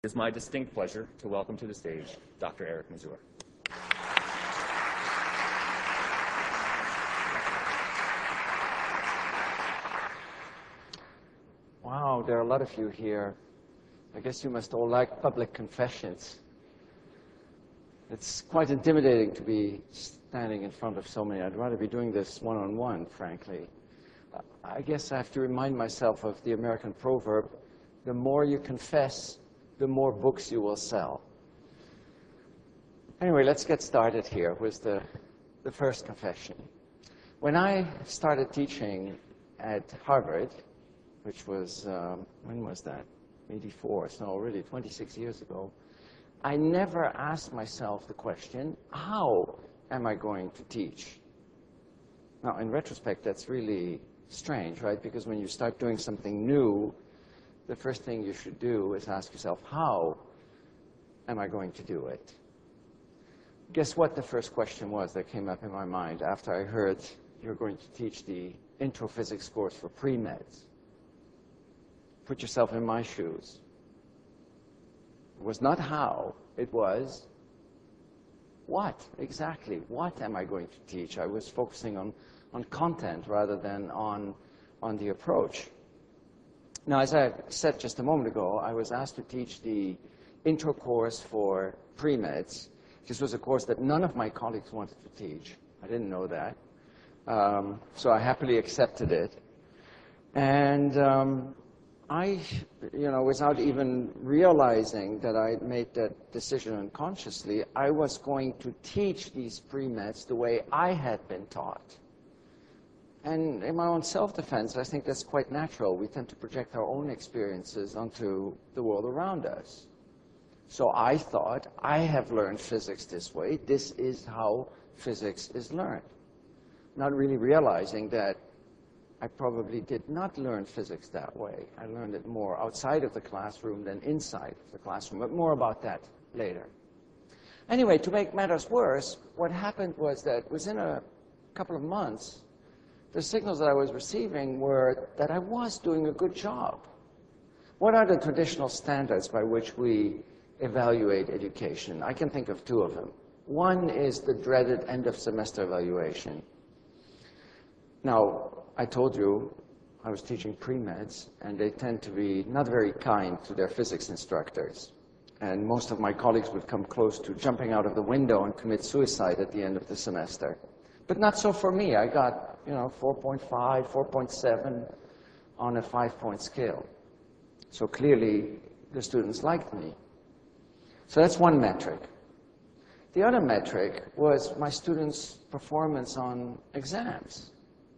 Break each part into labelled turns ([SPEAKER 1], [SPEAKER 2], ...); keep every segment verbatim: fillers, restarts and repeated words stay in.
[SPEAKER 1] It is my distinct pleasure to welcome to the stage Doctor Eric Mazur.
[SPEAKER 2] Wow, there are a lot of you here. I guess you must all like public confessions. It's quite intimidating to be standing in front of so many. I'd rather be doing this one-on-one, frankly. I guess I have to remind myself of the American proverb, the more you confess, the more books you will sell. Anyway, let's get started here with the, the first confession. When I started teaching at Harvard, which was, um, when was that? eighty-four, so already twenty-six years ago, I never asked myself the question, how am I going to teach? Now, in retrospect, that's really strange, right? Because when you start doing something new, the first thing you should do is ask yourself, how am I going to do it? Guess what the first question was that came up in my mind after I heard you're going to teach the intro physics course for pre-meds? Put yourself in my shoes. It was not how, it was what, exactly. What am I going to teach? I was focusing on, on content rather than on, on the approach. Now, as I said just a moment ago, I was asked to teach the intro course for pre-meds. This was a course that none of my colleagues wanted to teach. I didn't know that. Um, so I happily accepted it. And um, I, you know, without even realizing that I had made that decision unconsciously, I was going to teach these pre-meds the way I had been taught. And in my own self-defense, I think that's quite natural. We tend to project our own experiences onto the world around us. So I thought, I have learned physics this way. This is how physics is learned. Not really realizing that I probably did not learn physics that way. I learned it more outside of the classroom than inside of the classroom, but more about that later. Anyway, to make matters worse, what happened was that within a couple of months, the signals that I was receiving were that I was doing a good job. What are the traditional standards by which we evaluate education? I can think of two of them. One is the dreaded end-of-semester evaluation. Now, I told you I was teaching pre-meds, and they tend to be not very kind to their physics instructors. And most of my colleagues would come close to jumping out of the window and commit suicide at the end of the semester. But not so for me. I got, you know, four point five, four point seven on a five-point scale. So clearly, the students liked me. So that's one metric. The other metric was my students' performance on exams.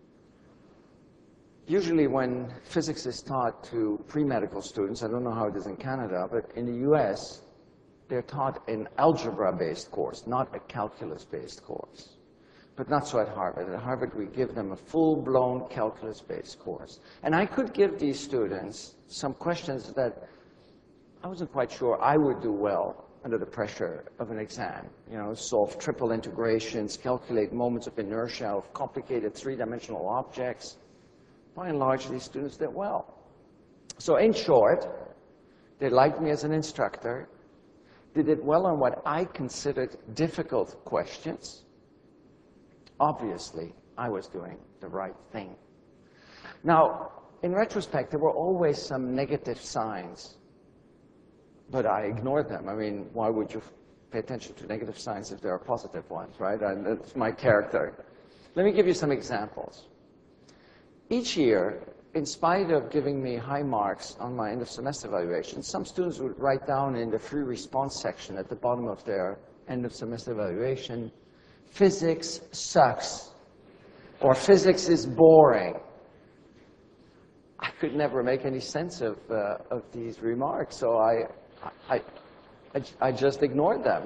[SPEAKER 2] Usually when physics is taught to pre-medical students, I don't know how it is in Canada, but in the U S, they're taught an algebra-based course, not a calculus-based course. But not so at Harvard. At Harvard, we give them a full-blown calculus-based course. And I could give these students some questions that I wasn't quite sure I would do well under the pressure of an exam. You know, solve triple integrations, calculate moments of inertia of complicated three-dimensional objects. By and large, these students did well. So in short, they liked me as an instructor. They did well on what I considered difficult questions. Obviously, I was doing the right thing. Now, in retrospect, there were always some negative signs, but I ignored them. I mean, why would you pay attention to negative signs if there are positive ones, right? And that's my character. Let me give you some examples. Each year, in spite of giving me high marks on my end-of-semester evaluation, some students would write down in the free response section at the bottom of their end-of-semester evaluation, physics sucks, or physics is boring. I could never make any sense of, uh, of these remarks, so I, I, I, I just ignored them.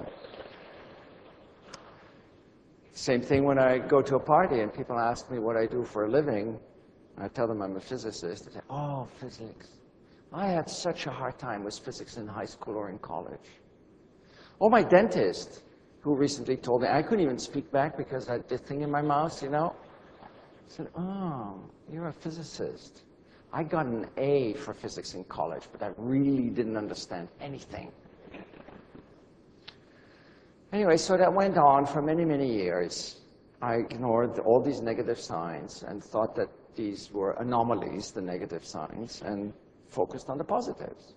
[SPEAKER 2] Same thing when I go to a party and people ask me what I do for a living. I tell them I'm a physicist. They say, oh, physics. I had such a hard time with physics in high school or in college. Or my dentist, who recently told me I couldn't even speak back because I had this thing in my mouth, you know. I said, oh, you're a physicist. I got an A for physics in college, but I really didn't understand anything. Anyway, so that went on for many, many years. I ignored all these negative signs and thought that these were anomalies, the negative signs, and focused on the positives.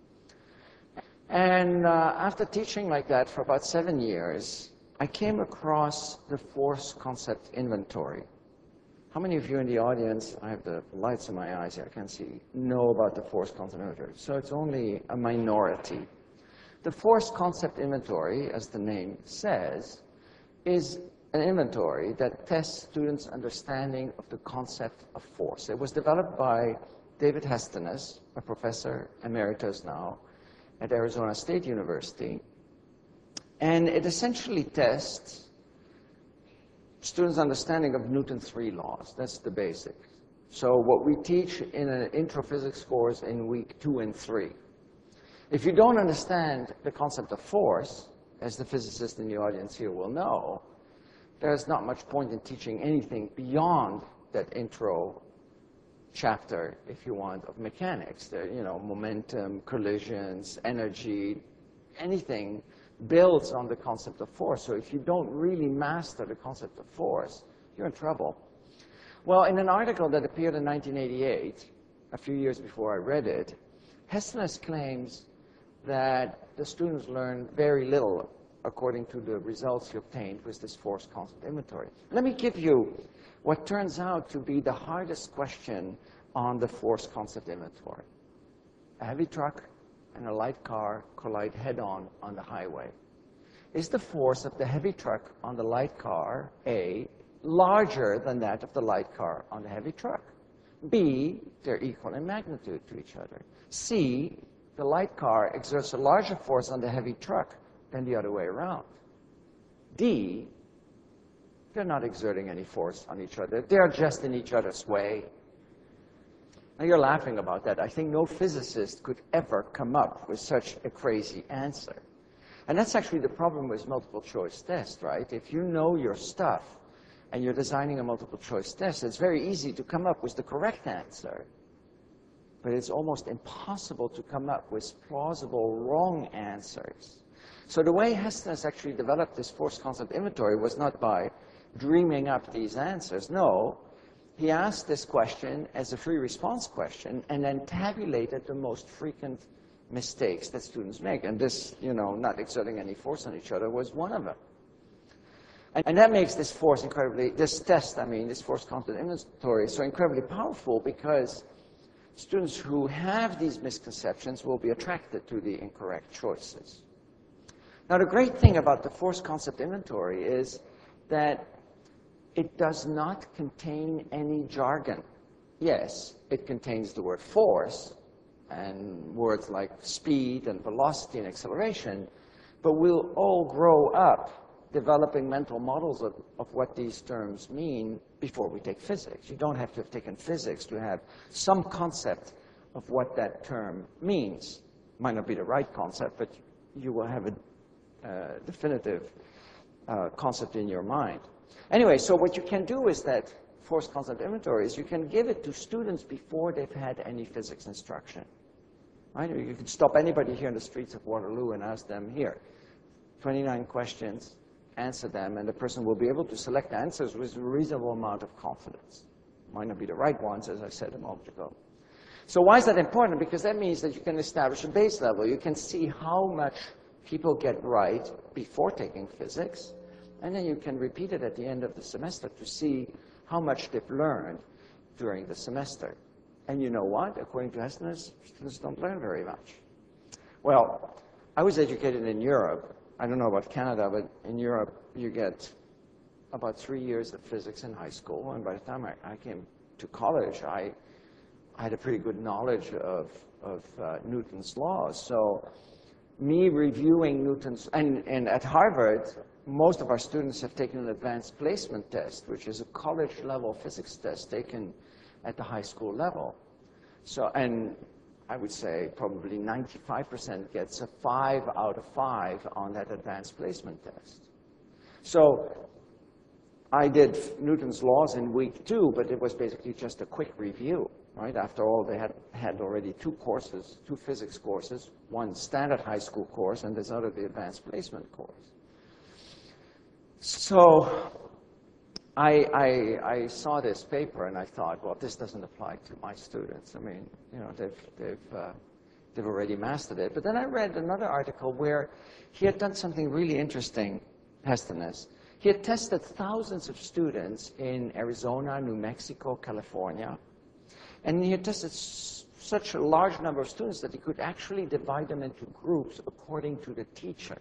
[SPEAKER 2] And uh, after teaching like that for about seven years, I came across the force concept inventory. How many of you in the audience, I have the lights in my eyes here, I can't see, know about the force concept inventory? So it's only a minority. The force concept inventory, as the name says, is an inventory that tests students' understanding of the concept of force. It was developed by David Hestenes, a professor emeritus now at Arizona State University. And it essentially tests students' understanding of Newton's three laws. That's the basic. So what we teach in an intro physics course in week two and three. If you don't understand the concept of force, as the physicists in the audience here will know, there's not much point in teaching anything beyond that intro chapter, if you want, of mechanics. There, you know, momentum, collisions, energy, anything builds on the concept of force. So if you don't really master the concept of force, you're in trouble. Well, in an article that appeared in nineteen eighty-eight, a few years before I read it, Hestenes claims that the students learned very little according to the results he obtained with this force concept inventory. Let me give you what turns out to be the hardest question on the force concept inventory. A heavy truck and a light car collide head-on on the highway. Is the force of the heavy truck on the light car, A, larger than that of the light car on the heavy truck? B, they're equal in magnitude to each other. C, the light car exerts a larger force on the heavy truck than the other way around. D, they're not exerting any force on each other. They're just in each other's way. Now, you're laughing about that. I think no physicist could ever come up with such a crazy answer. And that's actually the problem with multiple choice tests, right? If you know your stuff and you're designing a multiple choice test, it's very easy to come up with the correct answer. But it's almost impossible to come up with plausible wrong answers. So the way Hestenes actually developed this force concept inventory was not by dreaming up these answers. No, he asked this question as a free response question and then tabulated the most frequent mistakes that students make. And this, you know, not exerting any force on each other was one of them. And, and that makes this force incredibly, this test, I mean, this force concept inventory so incredibly powerful because students who have these misconceptions will be attracted to the incorrect choices. Now, the great thing about the force concept inventory is that it does not contain any jargon. Yes, it contains the word force and words like speed and velocity and acceleration, but we'll all grow up developing mental models of, of what these terms mean before we take physics. You don't have to have taken physics to have some concept of what that term means. Might not be the right concept, but you will have a uh, definitive uh, concept in your mind. Anyway, so what you can do is that force concept inventory is you can give it to students before they've had any physics instruction. Right? You can stop anybody here in the streets of Waterloo and ask them, here, twenty-nine questions, answer them, and the person will be able to select answers with a reasonable amount of confidence. Might not be the right ones, as I said a moment ago. So why is that important? Because that means that you can establish a base level. You can see how much people get right before taking physics, and then you can repeat it at the end of the semester to see how much they've learned during the semester. And you know what? According to Hestenes, students don't learn very much. Well, I was educated in Europe. I don't know about Canada, but in Europe, you get about three years of physics in high school, and by the time I, I came to college, I, I had a pretty good knowledge of, of uh, Newton's laws. So me reviewing Newton's, and, and at Harvard, most of our students have taken an advanced placement test, which is a college-level physics test taken at the high school level. So, and I would say probably ninety-five percent gets a five out of five on that advanced placement test. So I did Newton's laws in week two, but it was basically just a quick review. right? After all, they had had already two courses, two physics courses, one standard high school course, and this other, the advanced placement course. So I, I, I saw this paper, and I thought, well, this doesn't apply to my students. I mean, you know, they've, they've, uh, they've already mastered it. But then I read another article where he had done something really interesting, Hestenes. He had tested thousands of students in Arizona, New Mexico, California, and he had tested s such a large number of students that he could actually divide them into groups according to the teacher.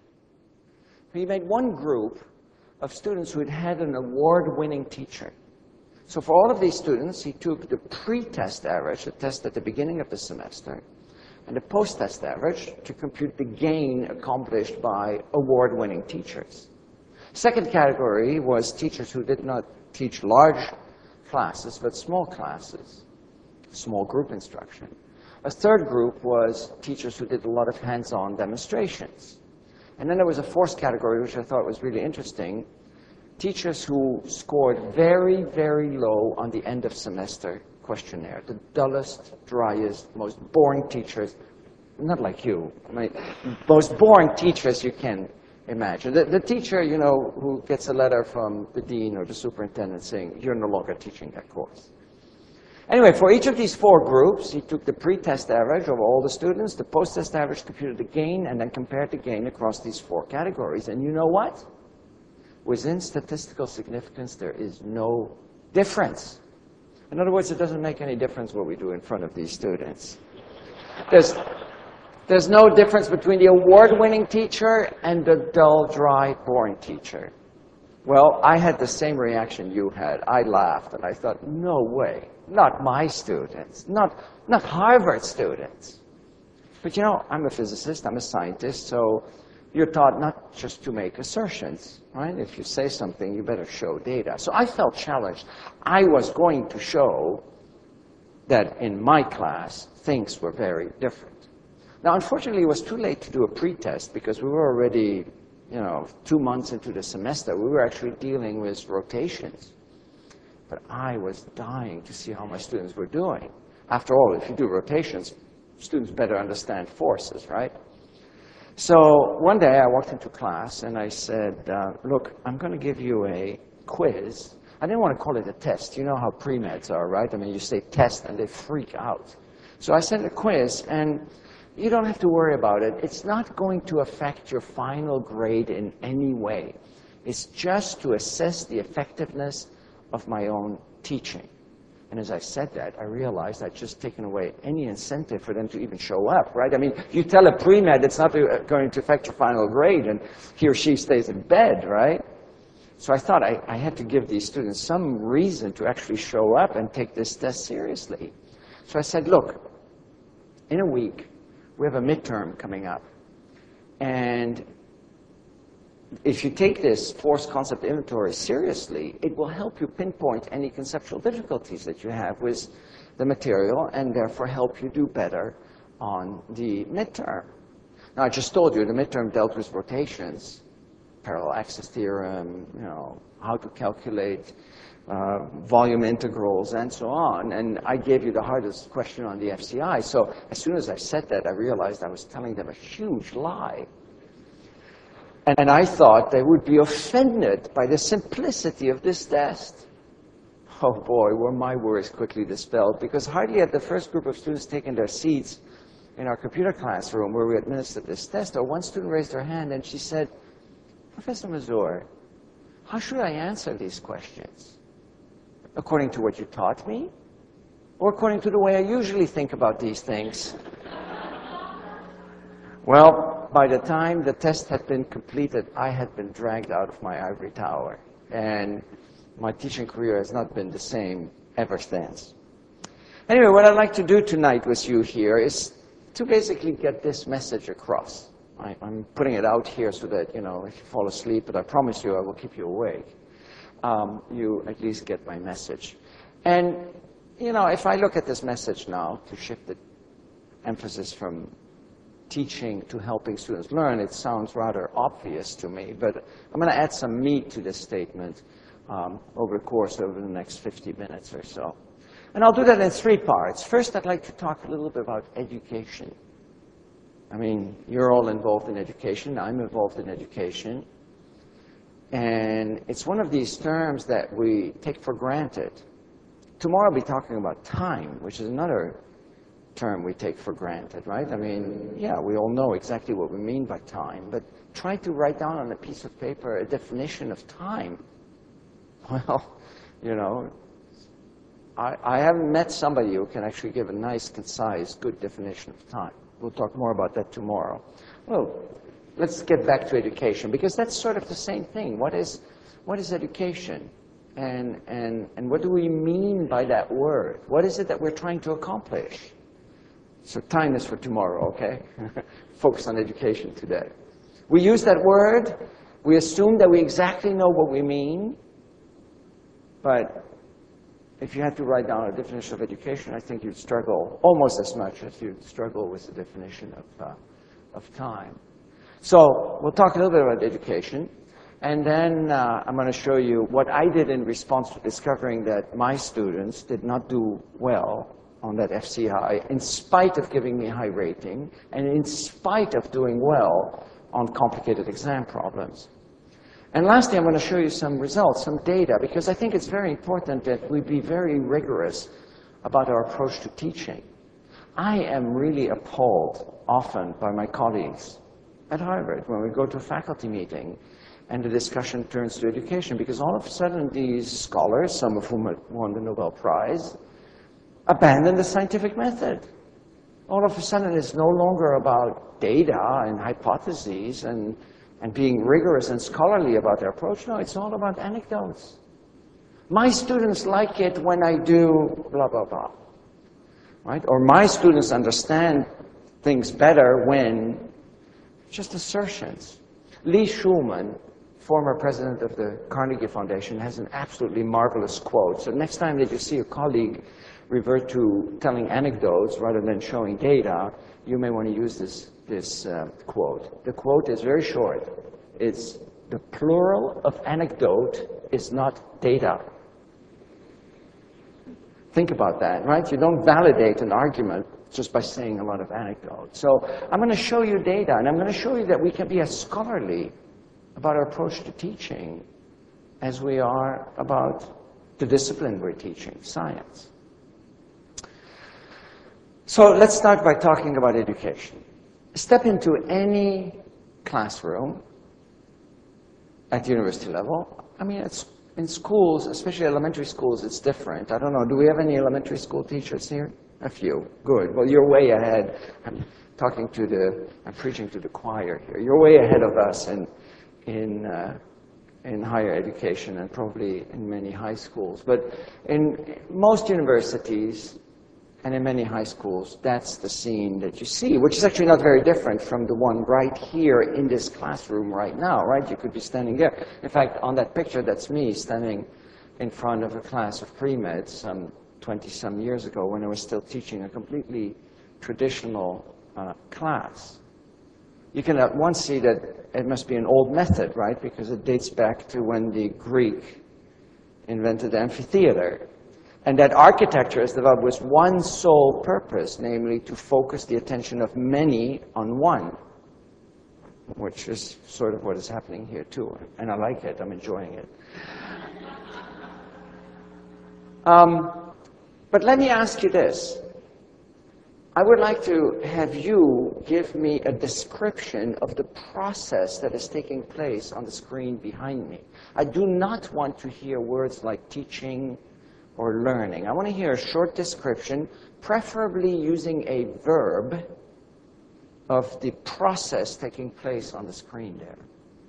[SPEAKER 2] He made one group of students who had had an award-winning teacher. So for all of these students, he took the pre-test average, the test at the beginning of the semester, and the post-test average to compute the gain accomplished by award-winning teachers. Second category was teachers who did not teach large classes, but small classes, small group instruction. A third group was teachers who did a lot of hands-on demonstrations. And then there was a fourth category, which I thought was really interesting, teachers who scored very, very low on the end of semester questionnaire, the dullest, driest, most boring teachers, not like you, I mean, most boring teachers you can imagine. The, the teacher, you know, who gets a letter from the dean or the superintendent saying, you're no longer teaching that course. Anyway, for each of these four groups, he took the pre-test average of all the students, the post-test average, computed the gain, and then compared the gain across these four categories. And you know what? Within statistical significance, there is no difference. In other words, it doesn't make any difference what we do in front of these students. There's, there's no difference between the award-winning teacher and the dull, dry, boring teacher. Well, I had the same reaction you had. I laughed, and I thought, no way. Not my students, not, not Harvard students. But you know, I'm a physicist, I'm a scientist, so you're taught not just to make assertions, right? If you say something, you better show data. So I felt challenged. I was going to show that in my class, things were very different. Now, unfortunately, it was too late to do a pretest because we were already, you know, two months into the semester. We were actually dealing with rotations. But I was dying to see how my students were doing. After all, if you do rotations, students better understand forces, right? So one day I walked into class and I said, uh, look, I'm going to give you a quiz. I didn't want to call it a test. You know how pre-meds are, right? I mean, you say test and they freak out. So I said a quiz, and you don't have to worry about it. It's not going to affect your final grade in any way. It's just to assess the effectiveness of my own teaching. And as I said that, I realized I'd just taken away any incentive for them to even show up, right? I mean, you tell a pre-med it's not going to affect your final grade, and he or she stays in bed, right? So I thought I, I had to give these students some reason to actually show up and take this test seriously. So I said, look, in a week, we have a midterm coming up. And if you take this force concept inventory seriously, it will help you pinpoint any conceptual difficulties that you have with the material and therefore help you do better on the midterm. Now, I just told you the midterm dealt with rotations, parallel axis theorem, you know, how to calculate uh, volume integrals and so on. And I gave you the hardest question on the F C I. So as soon as I said that, I realized I was telling them a huge lie. And I thought they would be offended by the simplicity of this test. Oh boy, were my worries quickly dispelled, because hardly had the first group of students taken their seats in our computer classroom where we administered this test, or one student raised her hand and she said, Professor Mazur, how should I answer these questions? According to what you taught me? Or according to the way I usually think about these things? Well, by the time the test had been completed, I had been dragged out of my ivory tower. And my teaching career has not been the same ever since. Anyway, what I'd like to do tonight with you here is to basically get this message across. I, I'm putting it out here so that, you know, if you fall asleep, but I promise you I will keep you awake, um, you at least get my message. And, you know, if I look at this message now, to shift the emphasis from teaching to helping students learn, it sounds rather obvious to me, but I'm going to add some meat to this statement um, over the course of the next fifty minutes or so. And I'll do that in three parts. First, I'd like to talk a little bit about education. I mean, you're all involved in education. I'm involved in education. And it's one of these terms that we take for granted. Tomorrow I'll be talking about time, which is another term we take for granted, right? I mean, yeah, we all know exactly what we mean by time, but try to write down on a piece of paper a definition of time. Well, you know, I, I haven't met somebody who can actually give a nice, concise, good definition of time. We'll talk more about that tomorrow. Well, let's get back to education, because that's sort of the same thing. What is, what is education? And, and, and what do we mean by that word? What is it that we're trying to accomplish? So time is for tomorrow, okay? Focus on education today. We use that word. We assume that we exactly know what we mean. But if you had to write down a definition of education, I think you'd struggle almost as much as you'd struggle with the definition of, uh, of time. So we'll talk a little bit about education. And then uh, I'm going to show you what I did in response to discovering that my students did not do well on that F C I, in spite of giving me a high rating, and in spite of doing well on complicated exam problems. And lastly, I'm going to show you some results, some data, because I think it's very important that we be very rigorous about our approach to teaching. I am really appalled often by my colleagues at Harvard when we go to a faculty meeting and the discussion turns to education, because all of a sudden these scholars, some of whom had won the Nobel Prize, abandon the scientific method. All of a sudden it's no longer about data and hypotheses and, and being rigorous and scholarly about their approach. No, it's all about anecdotes. My students like it when I do blah, blah, blah. Right? Or my students understand things better when, just assertions. Lee Shulman, former president of the Carnegie Foundation, has an absolutely marvelous quote. So next time that you see a colleague revert to telling anecdotes rather than showing data, you may want to use this, this uh, quote. The quote is very short. It's, the plural of anecdote is not data. Think about that, right? You don't validate an argument just by saying a lot of anecdotes. So I'm going to show you data, and I'm going to show you that we can be as scholarly about our approach to teaching as we are about the discipline we're teaching, science. So let's start by talking about education. Step into any classroom at university level. I mean, it's, in schools, especially elementary schools, it's different. I don't know, do we have any elementary school teachers here? A few. Good. Well, you're way ahead. I'm talking to the, I'm preaching to the choir here. You're way ahead of us in, in, uh, in higher education and probably in many high schools. But in most universities and in many high schools, that's the scene that you see, which is actually not very different from the one right here in this classroom right now, right? You could be standing there. In fact, on that picture, that's me standing in front of a class of pre-med some twenty-some years ago when I was still teaching a completely traditional uh, class. You can at once see that it must be an old method, right? Because it dates back to when the Greek invented the amphitheater. And that architecture is developed with one sole purpose, namely to focus the attention of many on one, which is sort of what is happening here too. And I like it, I'm enjoying it. Um, but let me ask you this. I would like to have you give me a description of the process that is taking place on the screen behind me. I do not want to hear words like teaching or learning. I want to hear a short description, preferably using a verb, of the process taking place on the screen there.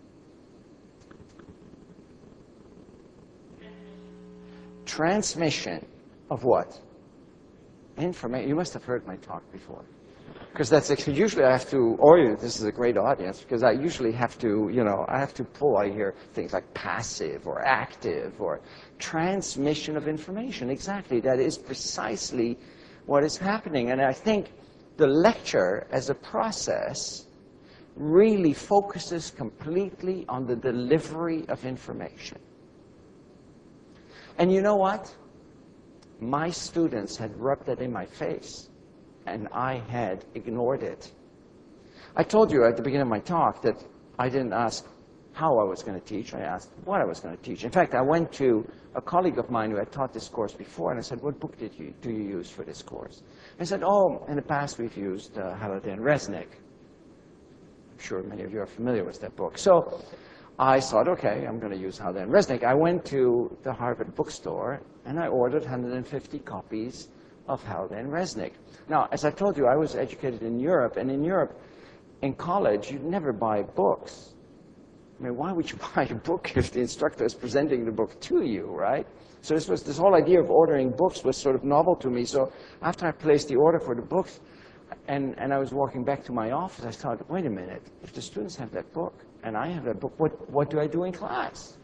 [SPEAKER 2] Transmission of what? Information. You must have heard my talk before. Because that's actually, usually I have to, or this is a great audience, because I usually have to, you know, I have to pull, I hear things like passive or active or transmission of information. Exactly, that is precisely what is happening. And I think the lecture as a process really focuses completely on the delivery of information. And you know what? My students had rubbed it in my face, and I had ignored it. I told you at the beginning of my talk that I didn't ask how I was going to teach. I asked what I was going to teach. In fact, I went to a colleague of mine who had taught this course before, and I said, what book did you, do you use for this course? And he said, oh, in the past we've used uh, Halliday and Resnick. I'm sure many of you are familiar with that book. So I thought, okay, I'm going to use Halliday and Resnick. I went to the Harvard bookstore, and I ordered one hundred fifty copies of Halliday and Resnick. Now, as I told you, I was educated in Europe, and in Europe, in college, you'd never buy books. I mean, why would you buy a book if the instructor is presenting the book to you, right? So this was this whole idea of ordering books was sort of novel to me. So after I placed the order for the books, and, and I was walking back to my office, I thought, wait a minute, if the students have that book, and I have that book, what, what do I do in class?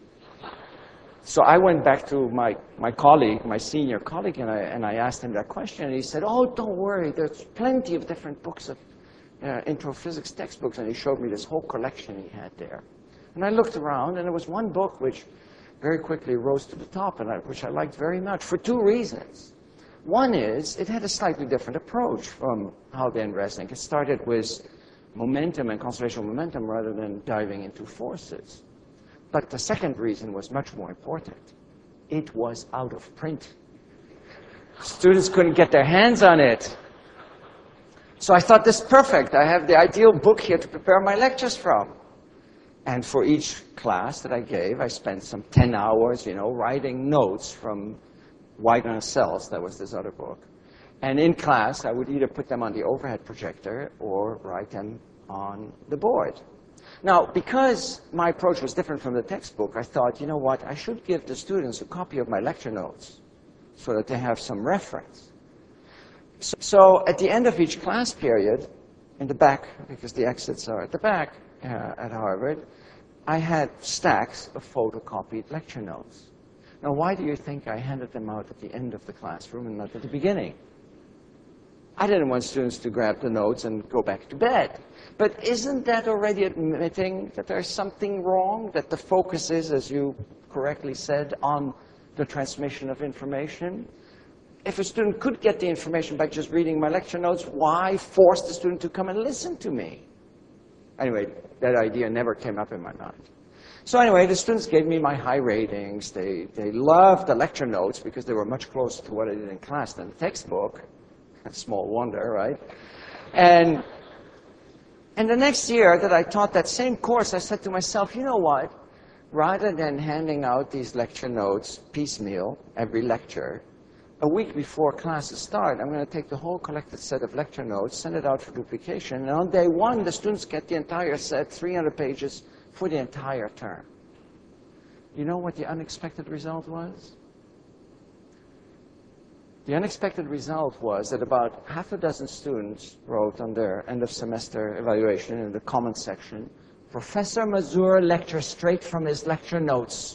[SPEAKER 2] So I went back to my, my colleague, my senior colleague, and I, and I asked him that question, and he said, oh, don't worry, there's plenty of different books of Uh, intro physics textbooks, and he showed me this whole collection he had there. And I looked around, and there was one book which very quickly rose to the top, and I, which I liked very much for two reasons. One is it had a slightly different approach from Halliday and Resnick. It started with momentum and conservation of momentum rather than diving into forces. But the second reason was much more important. It was out of print. Students couldn't get their hands on it. So I thought, this is perfect. I have the ideal book here to prepare my lectures from. And for each class that I gave, I spent some ten hours, you know, writing notes from Wiegand's Cells, that was this other book. And in class, I would either put them on the overhead projector or write them on the board. Now, because my approach was different from the textbook, I thought, you know what, I should give the students a copy of my lecture notes so that they have some reference. So at the end of each class period, in the back, because the exits are at the back uh, at Harvard, I had stacks of photocopied lecture notes. Now, why do you think I handed them out at the end of the classroom and not at the beginning? I didn't want students to grab the notes and go back to bed. But isn't that already admitting that there's something wrong, that the focus is, as you correctly said, on the transmission of information? If a student could get the information by just reading my lecture notes, why force the student to come and listen to me? Anyway, that idea never came up in my mind. So anyway, the students gave me my high ratings. They, they loved the lecture notes because they were much closer to what I did in class than the textbook. Small wonder, right? And, and the next year that I taught that same course, I said to myself, you know what? Rather than handing out these lecture notes piecemeal every lecture, a week before classes start, I'm going to take the whole collected set of lecture notes, send it out for duplication, and on day one, the students get the entire set, three hundred pages, for the entire term. You know what the unexpected result was? The unexpected result was that about half a dozen students wrote on their end of semester evaluation in the comments section, Professor Mazur lectures straight from his lecture notes.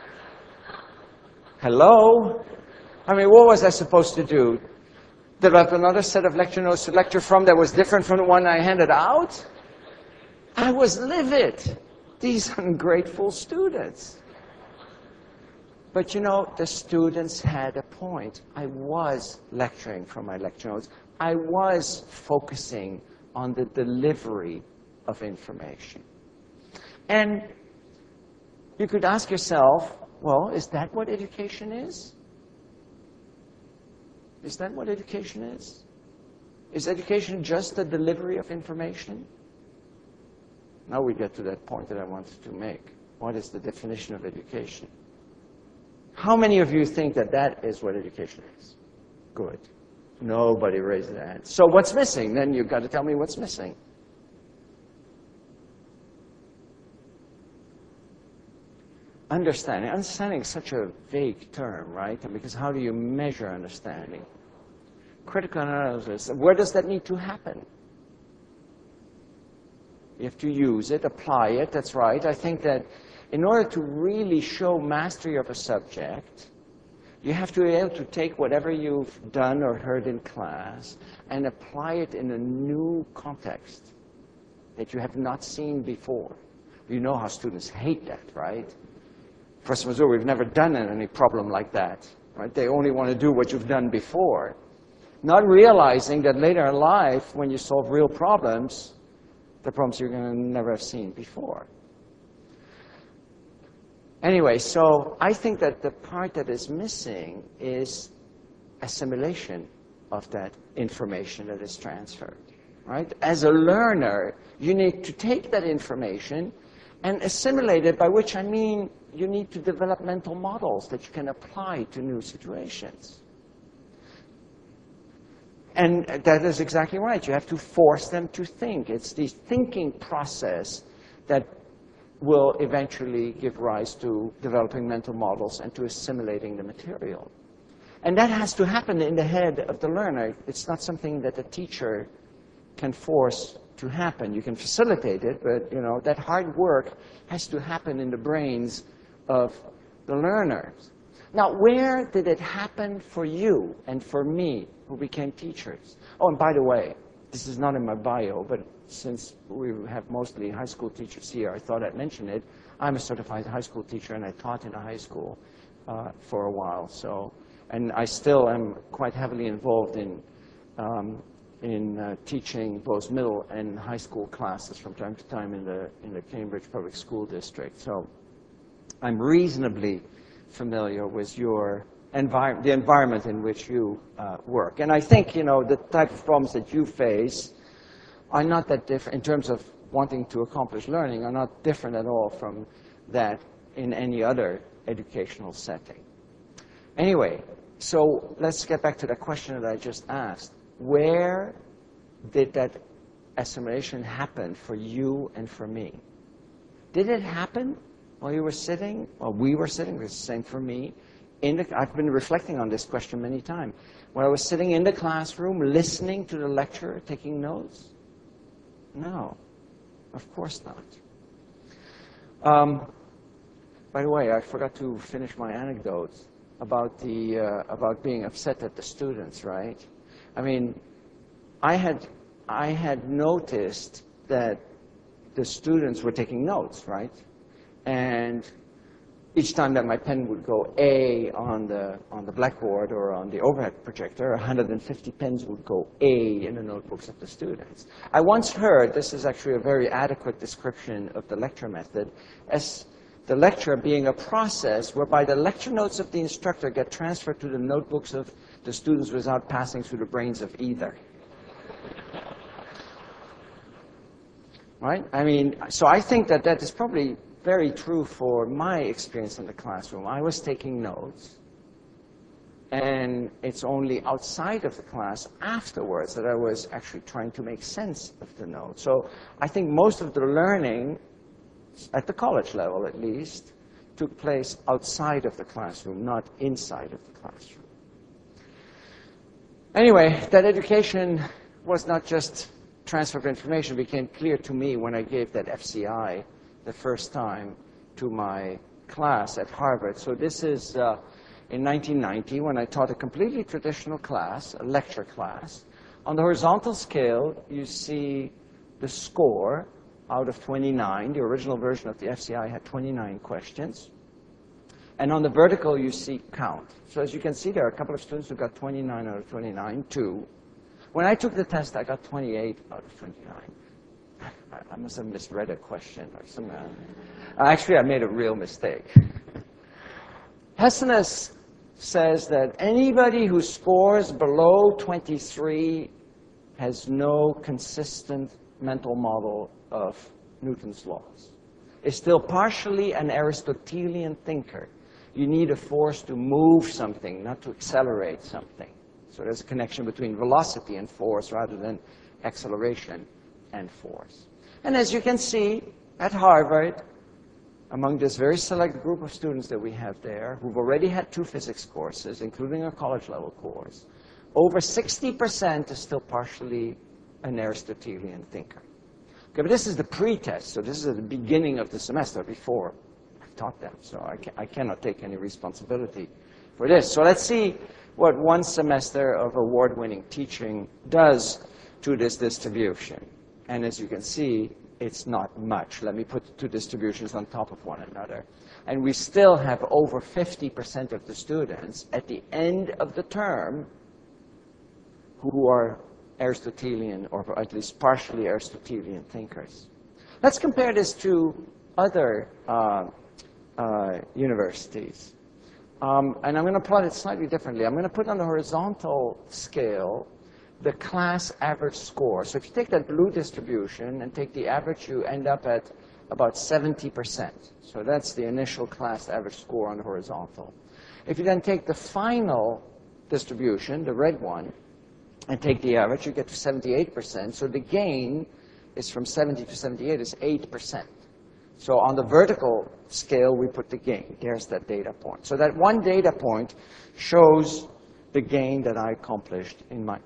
[SPEAKER 2] Hello? I mean, what was I supposed to do? Develop another set of lecture notes to lecture from that was different from the one I handed out? I was livid. These ungrateful students. But you know, the students had a point. I was lecturing from my lecture notes. I was focusing on the delivery of information. And you could ask yourself, well, is that what education is? Is that what education is? Is education just the delivery of information? Now we get to that point that I wanted to make. What is the definition of education? How many of you think that that is what education is? Good. Nobody raised their hand. So what's missing? Then you've got to tell me what's missing. Understanding. Understanding is such a vague term, right? Because how do you measure understanding? Critical analysis. Where does that need to happen? You have to use it, apply it. That's right. I think that in order to really show mastery of a subject, you have to be able to take whatever you've done or heard in class and apply it in a new context that you have not seen before. You know how students hate that, right? Professor Mazur, we've never done any problem like that. right? They only want to do what you've done before, not realizing that later in life, when you solve real problems, the problems you're going to never have seen before. Anyway, so I think that the part that is missing is assimilation of that information that is transferred, right? As a learner, you need to take that information and assimilate it, by which I mean you need to develop mental models that you can apply to new situations. And that is exactly right. You have to force them to think. It's the thinking process that will eventually give rise to developing mental models and to assimilating the material. And that has to happen in the head of the learner. It's not something that the teacher can force to happen. You can facilitate it, but you know, that hard work has to happen in the brains of the learners. Now, where did it happen for you and for me, who became teachers? Oh, and by the way, this is not in my bio, but since we have mostly high school teachers here, I thought I'd mention it. I'm a certified high school teacher, and I taught in a high school uh, for a while. So, and I still am quite heavily involved in um, in uh, teaching both middle and high school classes from time to time in the in the Cambridge Public School District. So, I'm reasonably familiar with your environment, the environment in which you uh, work. And I think, you know, the type of problems that you face are not that different, in terms of wanting to accomplish learning, are not different at all from that in any other educational setting. Anyway, so let's get back to the question that I just asked. Where did that assimilation happen for you and for me? Did it happen while you were sitting, while we were sitting, it's the same for me, in the, I've been reflecting on this question many times. When I was sitting in the classroom, listening to the lecturer, taking notes? No, of course not. Um, by the way, I forgot to finish my anecdotes about, the, uh, about being upset at the students, right? I mean, I had, I had noticed that the students were taking notes, right? And each time that my pen would go A on the, on the blackboard or on the overhead projector, one hundred fifty pens would go A in the notebooks of the students. I once heard, this is actually a very adequate description of the lecture method, as the lecture being a process whereby the lecture notes of the instructor get transferred to the notebooks of the students without passing through the brains of either. Right? I mean, so I think that that is probably very true for my experience in the classroom. I was taking notes, and it's only outside of the class afterwards that I was actually trying to make sense of the notes. So I think most of the learning, at the college level at least, took place outside of the classroom, not inside of the classroom. Anyway, that education was not just transfer of information. It became clear to me when I gave that F C I the first time to my class at Harvard. So this is uh, in nineteen ninety when I taught a completely traditional class, a lecture class. On the horizontal scale, you see the score out of twenty-nine. The original version of the F C I had twenty-nine questions. And on the vertical, you see count. So as you can see, there are a couple of students who got twenty-nine out of twenty-nine, two. When I took the test, I got twenty-eight out of twenty-nine. I must have misread a question or something. Actually, I made a real mistake. Hessinus says that anybody who scores below twenty-three has no consistent mental model of Newton's laws. Is still partially an Aristotelian thinker. You need a force to move something, not to accelerate something. So there's a connection between velocity and force rather than acceleration and force. And as you can see, at Harvard, among this very select group of students that we have there, who've already had two physics courses, including a college-level course, over sixty percent is still partially an Aristotelian thinker. Okay, but this is the pre-test, so this is at the beginning of the semester before I've taught them, so I, ca I cannot take any responsibility for this. So let's see what one semester of award-winning teaching does to this distribution. And as you can see, it's not much. Let me put the two distributions on top of one another. And we still have over fifty percent of the students at the end of the term who are Aristotelian, or at least partially Aristotelian thinkers. Let's compare this to other uh, uh, universities. Um, and I'm going to plot it slightly differently. I'm going to put on the horizontal scale the class average score. So if you take that blue distribution and take the average, you end up at about seventy percent. So that's the initial class average score on the horizontal. If you then take the final distribution, the red one, and take the average, you get to seventy-eight percent. So the gain is from seventy to seventy-eight is eight percent. So on the vertical scale, we put the gain. There's that data point. So that one data point shows the gain that I accomplished in my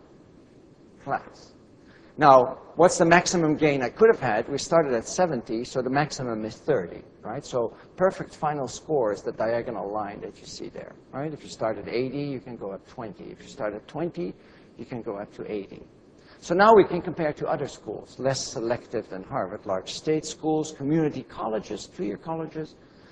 [SPEAKER 2] class. Now, what's the maximum gain I could have had? We started at seventy, so the maximum is thirty, right? So perfect final score is the diagonal line that you see there, right? If you start at eighty, you can go up twenty. If you start at twenty, you can go up to eighty. So now we can compare to other schools, less selective than Harvard, large state schools, community colleges, two-year colleges.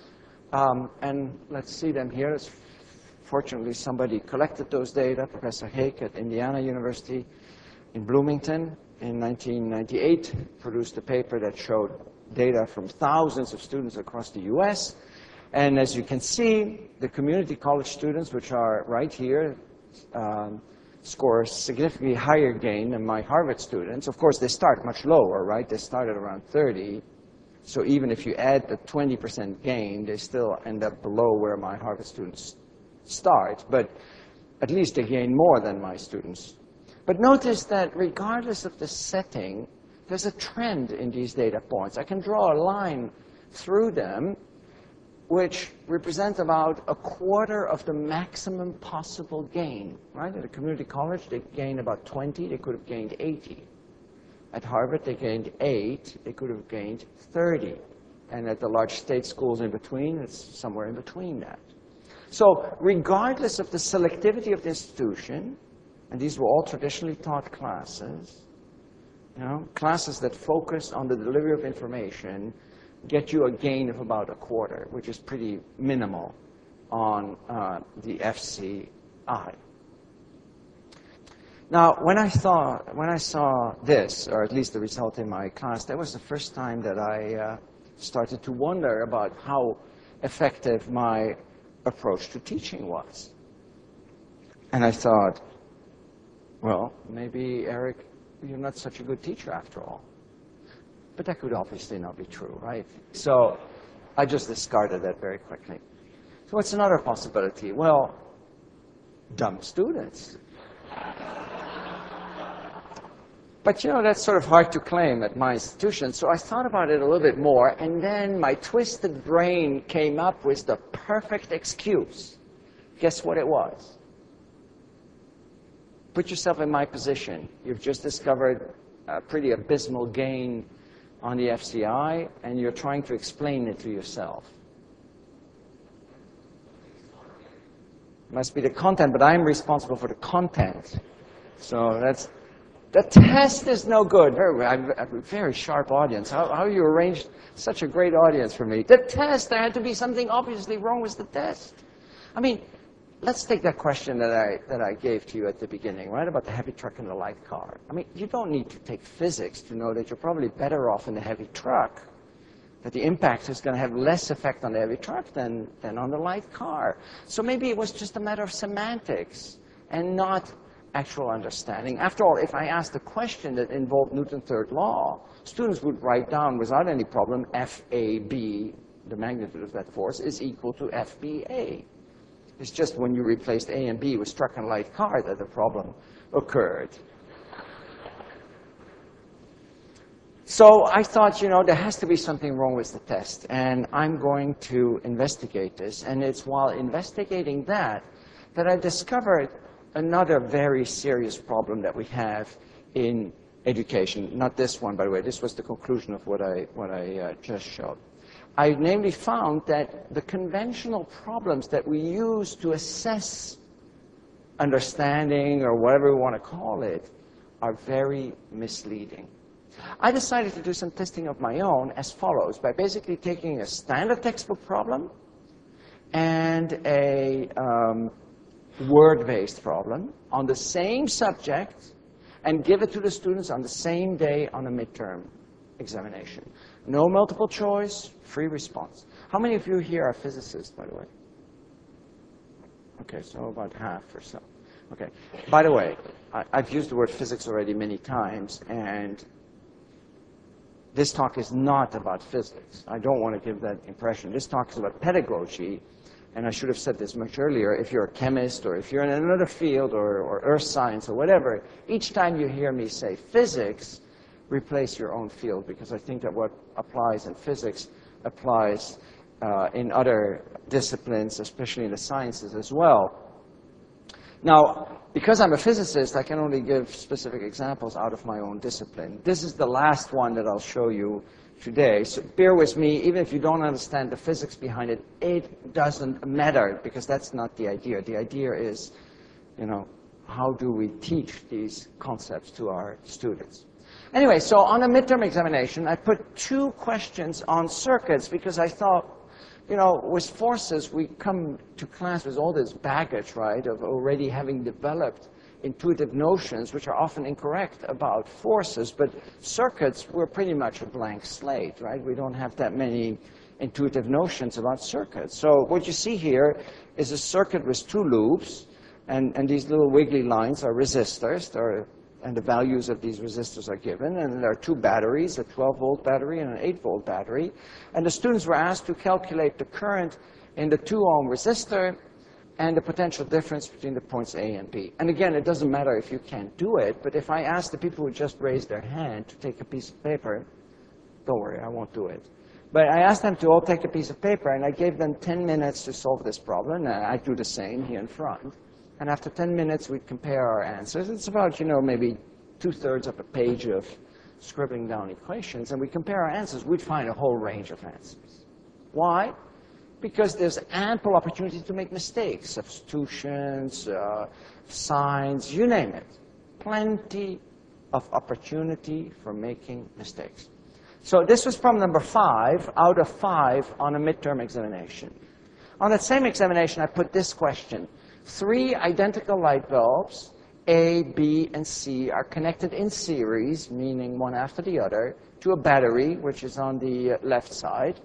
[SPEAKER 2] Um, and let's see them here. Fortunately, somebody collected those data. Professor Hake at Indiana University in Bloomington in nineteen ninety-eight produced a paper that showed data from thousands of students across the U S. And as you can see, the community college students, which are right here, um, score significantly higher gain than my Harvard students. Of course, they start much lower, right? They start at around thirty. So even if you add the twenty percent gain, they still end up below where my Harvard students start. But at least they gain more than my students. But notice that regardless of the setting, there's a trend in these data points. I can draw a line through them which represent about a quarter of the maximum possible gain, right? At a community college, they gained about twenty. They could have gained eighty. At Harvard, they gained eight. They could have gained thirty. And at the large state schools in between, it's somewhere in between that. So regardless of the selectivity of the institution, and these were all traditionally taught classes, you know, classes that focus on the delivery of information, get you a gain of about a quarter, which is pretty minimal on uh, the F C I. Now, when I saw when I saw this, or at least the result in my class, that was the first time that I uh, started to wonder about how effective my approach to teaching was. And I thought, well, maybe, Eric, you're not such a good teacher after all. But that could obviously not be true, right? So I just discarded that very quickly. So what's another possibility? Well, dumb students. But, you know, that's sort of hard to claim at my institution. So I thought about it a little bit more, and then my twisted brain came up with the perfect excuse. Guess what it was? Put yourself in my position. You've just discovered a pretty abysmal gain on the F C I, and you're trying to explain it to yourself. It must be the content, but I'm responsible for the content. So that's, the test is no good. Very, I have a very sharp audience. How, how you arranged such a great audience for me? The test, there had to be something obviously wrong with the test. I mean, let's take that question that I, that I gave to you at the beginning, right, about the heavy truck and the light car. I mean, you don't need to take physics to know that you're probably better off in the heavy truck, that the impact is going to have less effect on the heavy truck than, than on the light car. So maybe it was just a matter of semantics and not actual understanding. After all, if I asked a question that involved Newton's third law, students would write down without any problem, F A B, the magnitude of that force, is equal to F B A. It's just when you replaced A and B with truck and light car that the problem occurred. So I thought, you know, there has to be something wrong with the test, and I'm going to investigate this. And it's while investigating that that I discovered another very serious problem that we have in education. Not this one, by the way. This was the conclusion of what I, what I uh, just showed. I namely found that the conventional problems that we use to assess understanding, or whatever we want to call it, are very misleading. I decided to do some testing of my own as follows, by basically taking a standard textbook problem and a um, word-based problem on the same subject and give it to the students on the same day on a midterm examination. No multiple choice, free response. How many of you here are physicists, by the way? Okay, so about half or so. Okay. By the way, I, I've used the word physics already many times, and this talk is not about physics. I don't want to give that impression. This talk is about pedagogy, and I should have said this much earlier. If you're a chemist, or if you're in another field, or, or earth science, or whatever, each time you hear me say physics, replace your own field, because I think that what applies in physics applies uh, in other disciplines, especially in the sciences as well. Now, because I'm a physicist, I can only give specific examples out of my own discipline. This is the last one that I'll show you today, so bear with me. Even if you don't understand the physics behind it, it doesn't matter, because that's not the idea. The idea is, you know, how do we teach these concepts to our students? Anyway, so on a midterm examination, I put two questions on circuits, because I thought, you know, with forces, we come to class with all this baggage, right, of already having developed intuitive notions, which are often incorrect about forces. But circuits, we're pretty much a blank slate, right? We don't have that many intuitive notions about circuits. So what you see here is a circuit with two loops, and, and these little wiggly lines are resistors. They're, and the values of these resistors are given. And there are two batteries, a twelve volt battery and an eight volt battery. And the students were asked to calculate the current in the two ohm resistor and the potential difference between the points A and B. And again, it doesn't matter if you can't do it, but if I ask the people who just raised their hand to take a piece of paper, don't worry, I won't do it. But I asked them to all take a piece of paper, and I gave them ten minutes to solve this problem. And I do the same here in front. And after ten minutes, we'd compare our answers. It's about, you know, maybe two-thirds of a page of scribbling down equations. And we compare our answers. We'd find a whole range of answers. Why? Because there's ample opportunity to make mistakes, substitutions, uh, signs, you name it. Plenty of opportunity for making mistakes. So this was problem number five out of five on a midterm examination. On that same examination, I put this question. Three identical light bulbs, A, B, and C, are connected in series, meaning one after the other, to a battery, which is on the left side.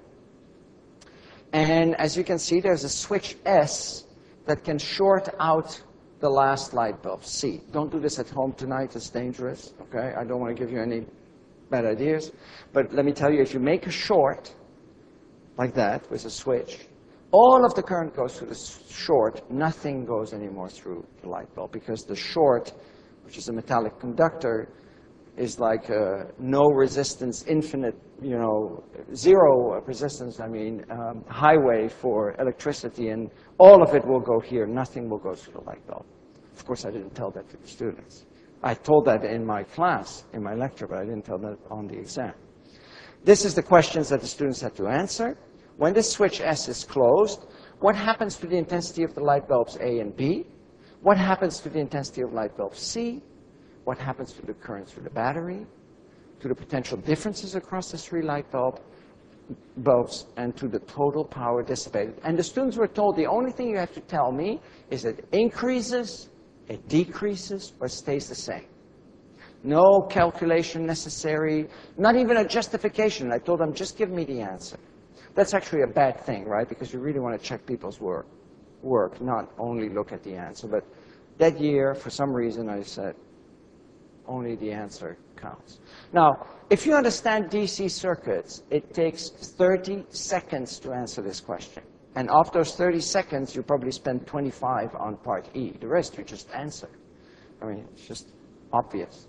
[SPEAKER 2] And as you can see, there's a switch S that can short out the last light bulb, C. Don't do this at home tonight. It's dangerous, okay? I don't want to give you any bad ideas. But let me tell you, if you make a short like that with a switch, all of the current goes through the short. Nothing goes anymore through the light bulb, because the short, which is a metallic conductor, is like a no resistance, infinite, you know, zero resistance, I mean, um, highway for electricity, and all of it will go here. Nothing will go through the light bulb. Of course, I didn't tell that to the students. I told that in my class, in my lecture, but I didn't tell that on the exam. This is the questions that the students had to answer. When this switch S is closed, what happens to the intensity of the light bulbs A and B? What happens to the intensity of light bulb C? What happens to the current through the battery? To the potential differences across the three light bulb bulbs, and to the total power dissipated. And the students were told the only thing you have to tell me is it increases, it decreases, or stays the same. No calculation necessary, not even a justification. I told them, just give me the answer. That's actually a bad thing, right? Because you really want to check people's work, work, not only look at the answer. But that year, for some reason, I said, only the answer counts. Now, if you understand D C circuits, it takes thirty seconds to answer this question. And of those thirty seconds, you probably spend twenty-five on part E. The rest, you just answer. I mean, it's just obvious.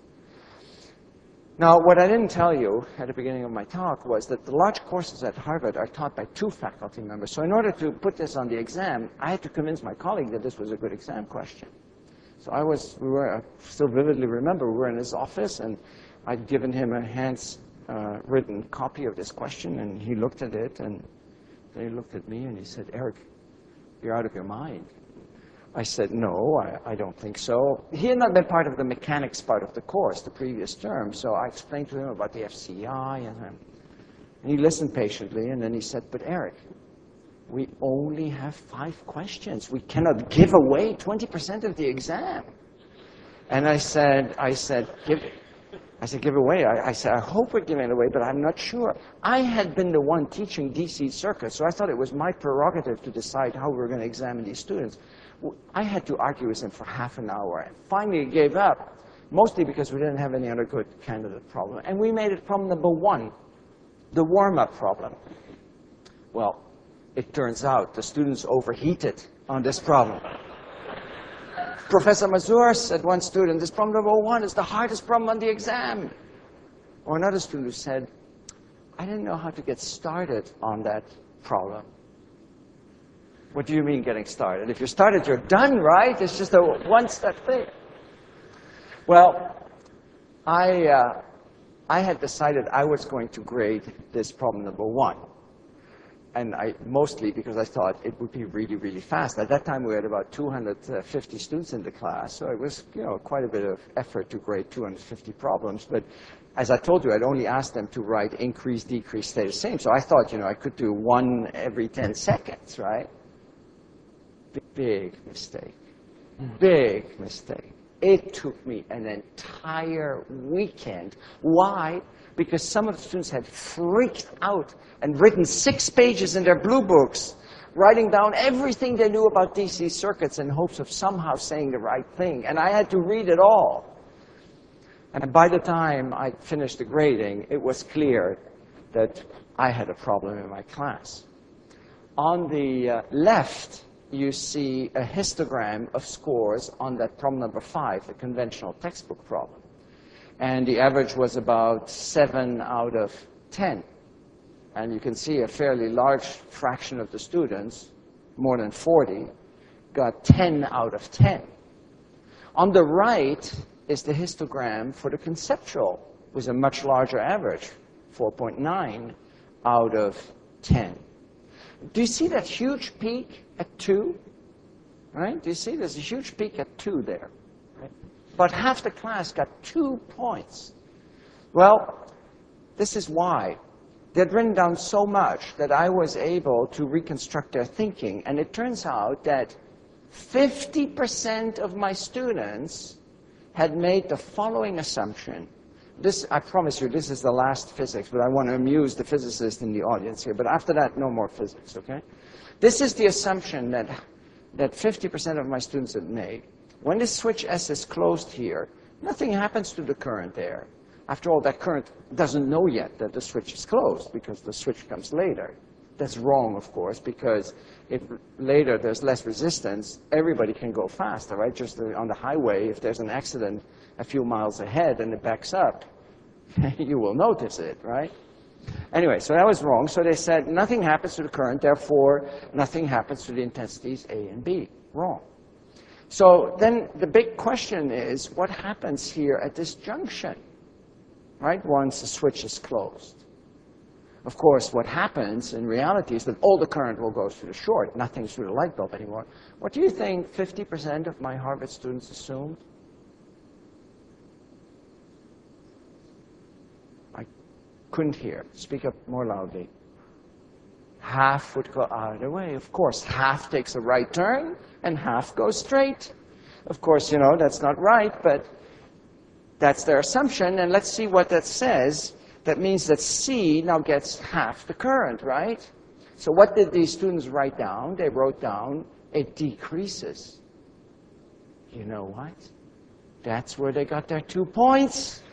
[SPEAKER 2] Now, what I didn't tell you at the beginning of my talk was that the large courses at Harvard are taught by two faculty members. So in order to put this on the exam, I had to convince my colleague that this was a good exam question. So I was, we were, I still vividly remember, we were in his office, and I'd given him a hands-written uh, copy of this question, and he looked at it, and then he looked at me, and he said, Eric, you're out of your mind. I said, no, I, I don't think so. He had not been part of the mechanics part of the course the previous term, so I explained to him about the F C I, and, and he listened patiently, and then he said, but Eric, we only have five questions. We cannot give away twenty percent of the exam. And I said, I said, give, I said, give away. I, I said, I hope we're giving it away, but I'm not sure. I had been the one teaching D C circuits, so I thought it was my prerogative to decide how we were going to examine these students. I had to argue with him for half an hour, and finally he gave up, mostly because we didn't have any other good candidate problem. And we made it problem number one, the warm-up problem. Well, it turns out the students overheated on this problem. Professor Mazur said, one student, this problem number one is the hardest problem on the exam. Or another student who said, I didn't know how to get started on that problem. What do you mean getting started? If you're started, you're done, right? It's just a one-step thing. Well, I, uh, I had decided I was going to grade this problem number one. And I, mostly because I thought it would be really, really fast. At that time, we had about two hundred fifty students in the class, so it was, you know, quite a bit of effort to grade two hundred fifty problems. But as I told you, I'd only asked them to write increase, decrease, stay the same. So I thought, you know, I could do one every ten seconds, right? Big mistake. Big mistake. It took me an entire weekend. Why? Because some of the students had freaked out and written six pages in their blue books, writing down everything they knew about D C circuits in hopes of somehow saying the right thing. And I had to read it all. And by the time I finished the grading, it was clear that I had a problem in my class. On the uh, left, you see a histogram of scores on that problem number five, the conventional textbook problem. And the average was about seven out of ten. And you can see a fairly large fraction of the students, more than forty, got ten out of ten. On the right is the histogram for the conceptual, with a much larger average, four point nine out of ten. Do you see that huge peak at two? Right? Do you see there's a huge peak at two there? Right? But half the class got two points. Well, this is why. They'd written down so much that I was able to reconstruct their thinking. And it turns out that fifty percent of my students had made the following assumption. This, I promise you, this is the last physics, but I want to amuse the physicists in the audience here. But after that, no more physics, okay? This is the assumption that, that fifty percent of my students had made. When this switch S is closed here, nothing happens to the current there. After all, that current doesn't know yet that the switch is closed because the switch comes later. That's wrong, of course, because if later there's less resistance, everybody can go faster, right? Just on the highway, if there's an accident a few miles ahead and it backs up, you will notice it, right? Anyway, so that was wrong. So they said nothing happens to the current, therefore nothing happens to the intensities A and B. Wrong. So then the big question is, what happens here at this junction, right, once the switch is closed? Of course, what happens in reality is that all the current will go through the short, nothing through the light bulb anymore. What do you think fifty percent of my Harvard students assumed? I couldn't hear. Speak up more loudly. Half would go either way. Of course, half takes a right turn and half goes straight. Of course, you know, that's not right, but that's their assumption. And let's see what that says. That means that C now gets half the current, right? So what did these students write down? They wrote down it decreases. You know what? That's where they got their two points.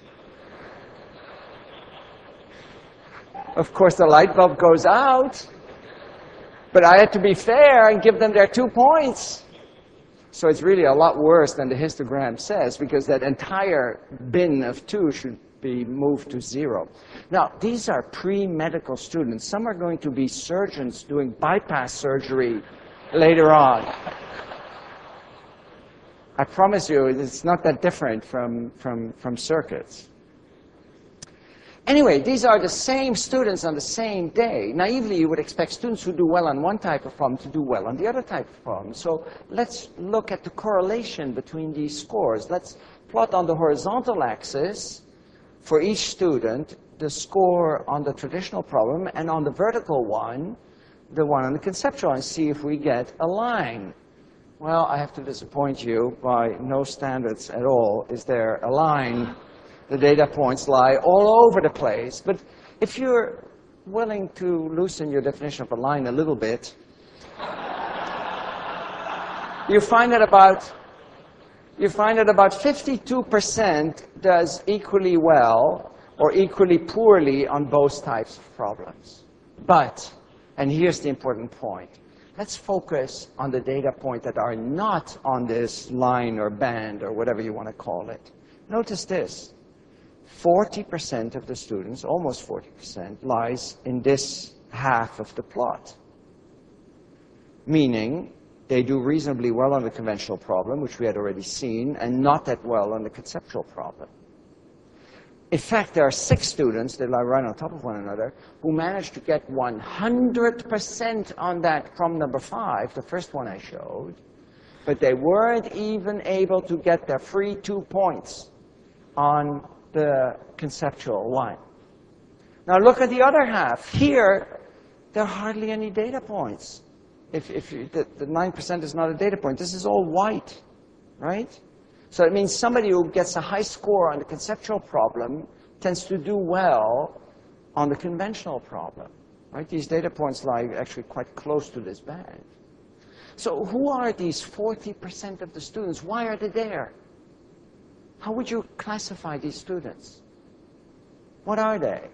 [SPEAKER 2] Of course, the light bulb goes out. But I had to be fair and give them their two points. So it's really a lot worse than the histogram says, because that entire bin of two should be moved to zero. Now, these are pre-medical students. Some are going to be surgeons doing bypass surgery later on. I promise you, it's not that different from, from, from circuits. Anyway, these are the same students on the same day. Naively, you would expect students who do well on one type of problem to do well on the other type of problem. So let's look at the correlation between these scores. Let's plot on the horizontal axis for each student the score on the traditional problem, and on the vertical one, the one on the conceptual, and see if we get a line. Well, I have to disappoint you. By no standards at all is there a line. The data points lie all over the place. But if you're willing to loosen your definition of a line a little bit, you find that about you find that about fifty-two percent does equally well or equally poorly on both types of problems. But, and here's the important point, let's focus on the data points that are not on this line or band or whatever you want to call it. Notice this. forty percent of the students, almost forty percent, lies in this half of the plot. Meaning, they do reasonably well on the conventional problem, which we had already seen, and not that well on the conceptual problem. In fact, there are six students that lie right on top of one another who managed to get one hundred percent on that problem number five, the first one I showed, but they weren't even able to get their free two points on the conceptual one. Now look at the other half. Here, there are hardly any data points. If, if you, the, the nine percent is not a data point, this is all white, right? So it means somebody who gets a high score on the conceptual problem tends to do well on the conventional problem, right? These data points lie actually quite close to this band. So who are these forty percent of the students? Why are they there? How would you classify these students? What are they?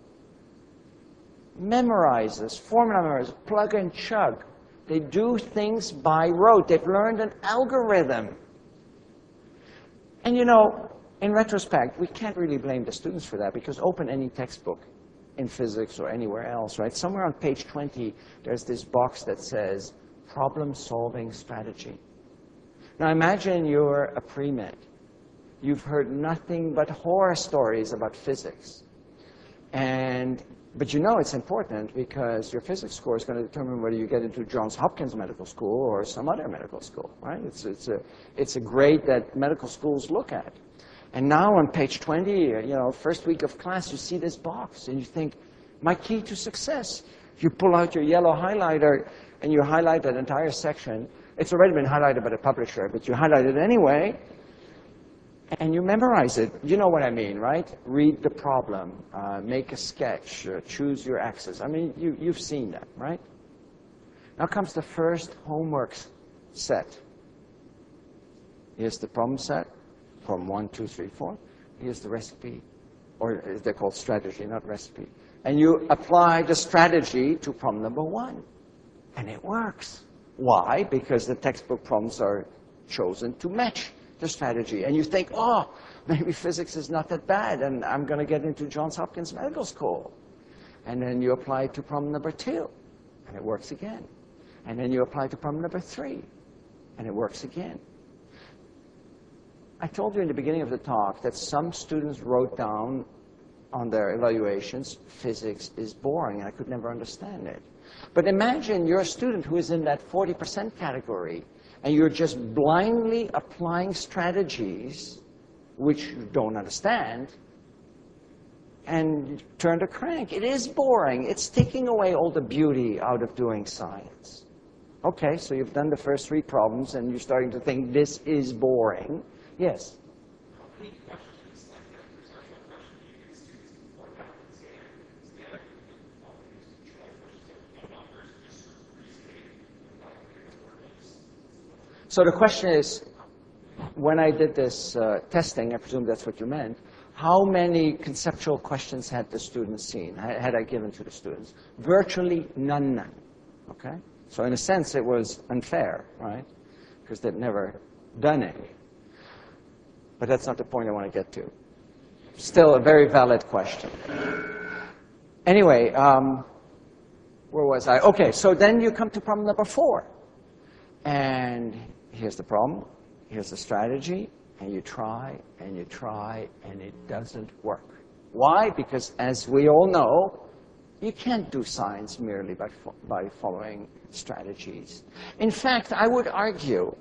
[SPEAKER 2] Memorizers, formula memorizers, plug and chug. They do things by rote. They've learned an algorithm. And you know, in retrospect, we can't really blame the students for that, because open any textbook in physics or anywhere else, right? Somewhere on page twenty, there's this box that says problem-solving strategy. Now imagine you're a pre-med. You've heard nothing but horror stories about physics. And, but you know it's important because your physics score is going to determine whether you get into Johns Hopkins Medical School or some other medical school, right? It's, it's, a, it's a grade that medical schools look at. And now on page twenty, you know, first week of class, you see this box and you think, my key to success. You pull out your yellow highlighter and you highlight that entire section. It's already been highlighted by the publisher, but you highlight it anyway. And you memorize it. You know what I mean, right? Read the problem, uh, make a sketch, uh, choose your axis. I mean, you, you've seen that, right? Now comes the first homework set. Here's the problem set, problem one, two, three, four. Here's the recipe, or they're called strategy, not recipe. And you apply the strategy to problem number one. And it works. Why? Because the textbook problems are chosen to match the strategy. And you think, oh, maybe physics is not that bad, and I'm going to get into Johns Hopkins Medical School. And then you apply it to problem number two, and it works again. And then you apply it to problem number three, and it works again. I told you in the beginning of the talk that some students wrote down on their evaluations, physics is boring, and I could never understand it. But imagine you're a student who is in that forty percent category, and you're just blindly applying strategies which you don't understand, and you turn the crank. It is boring. It's taking away all the beauty out of doing science. Okay, so you've done the first three problems, and you're starting to think this is boring. Yes? So the question is, when I did this uh, testing, I presume that's what you meant, how many conceptual questions had the students seen, had I given to the students? Virtually none, okay? So in a sense, it was unfair, right? Because they'd never done any. But that's not the point I want to get to. Still a very valid question. Anyway, um, where was I? Okay, so then you come to problem number four. And here's the problem, here's the strategy, and you try, and you try, and it doesn't work. Why? Because as we all know, you can't do science merely by, fo by following strategies. In fact, I would argue,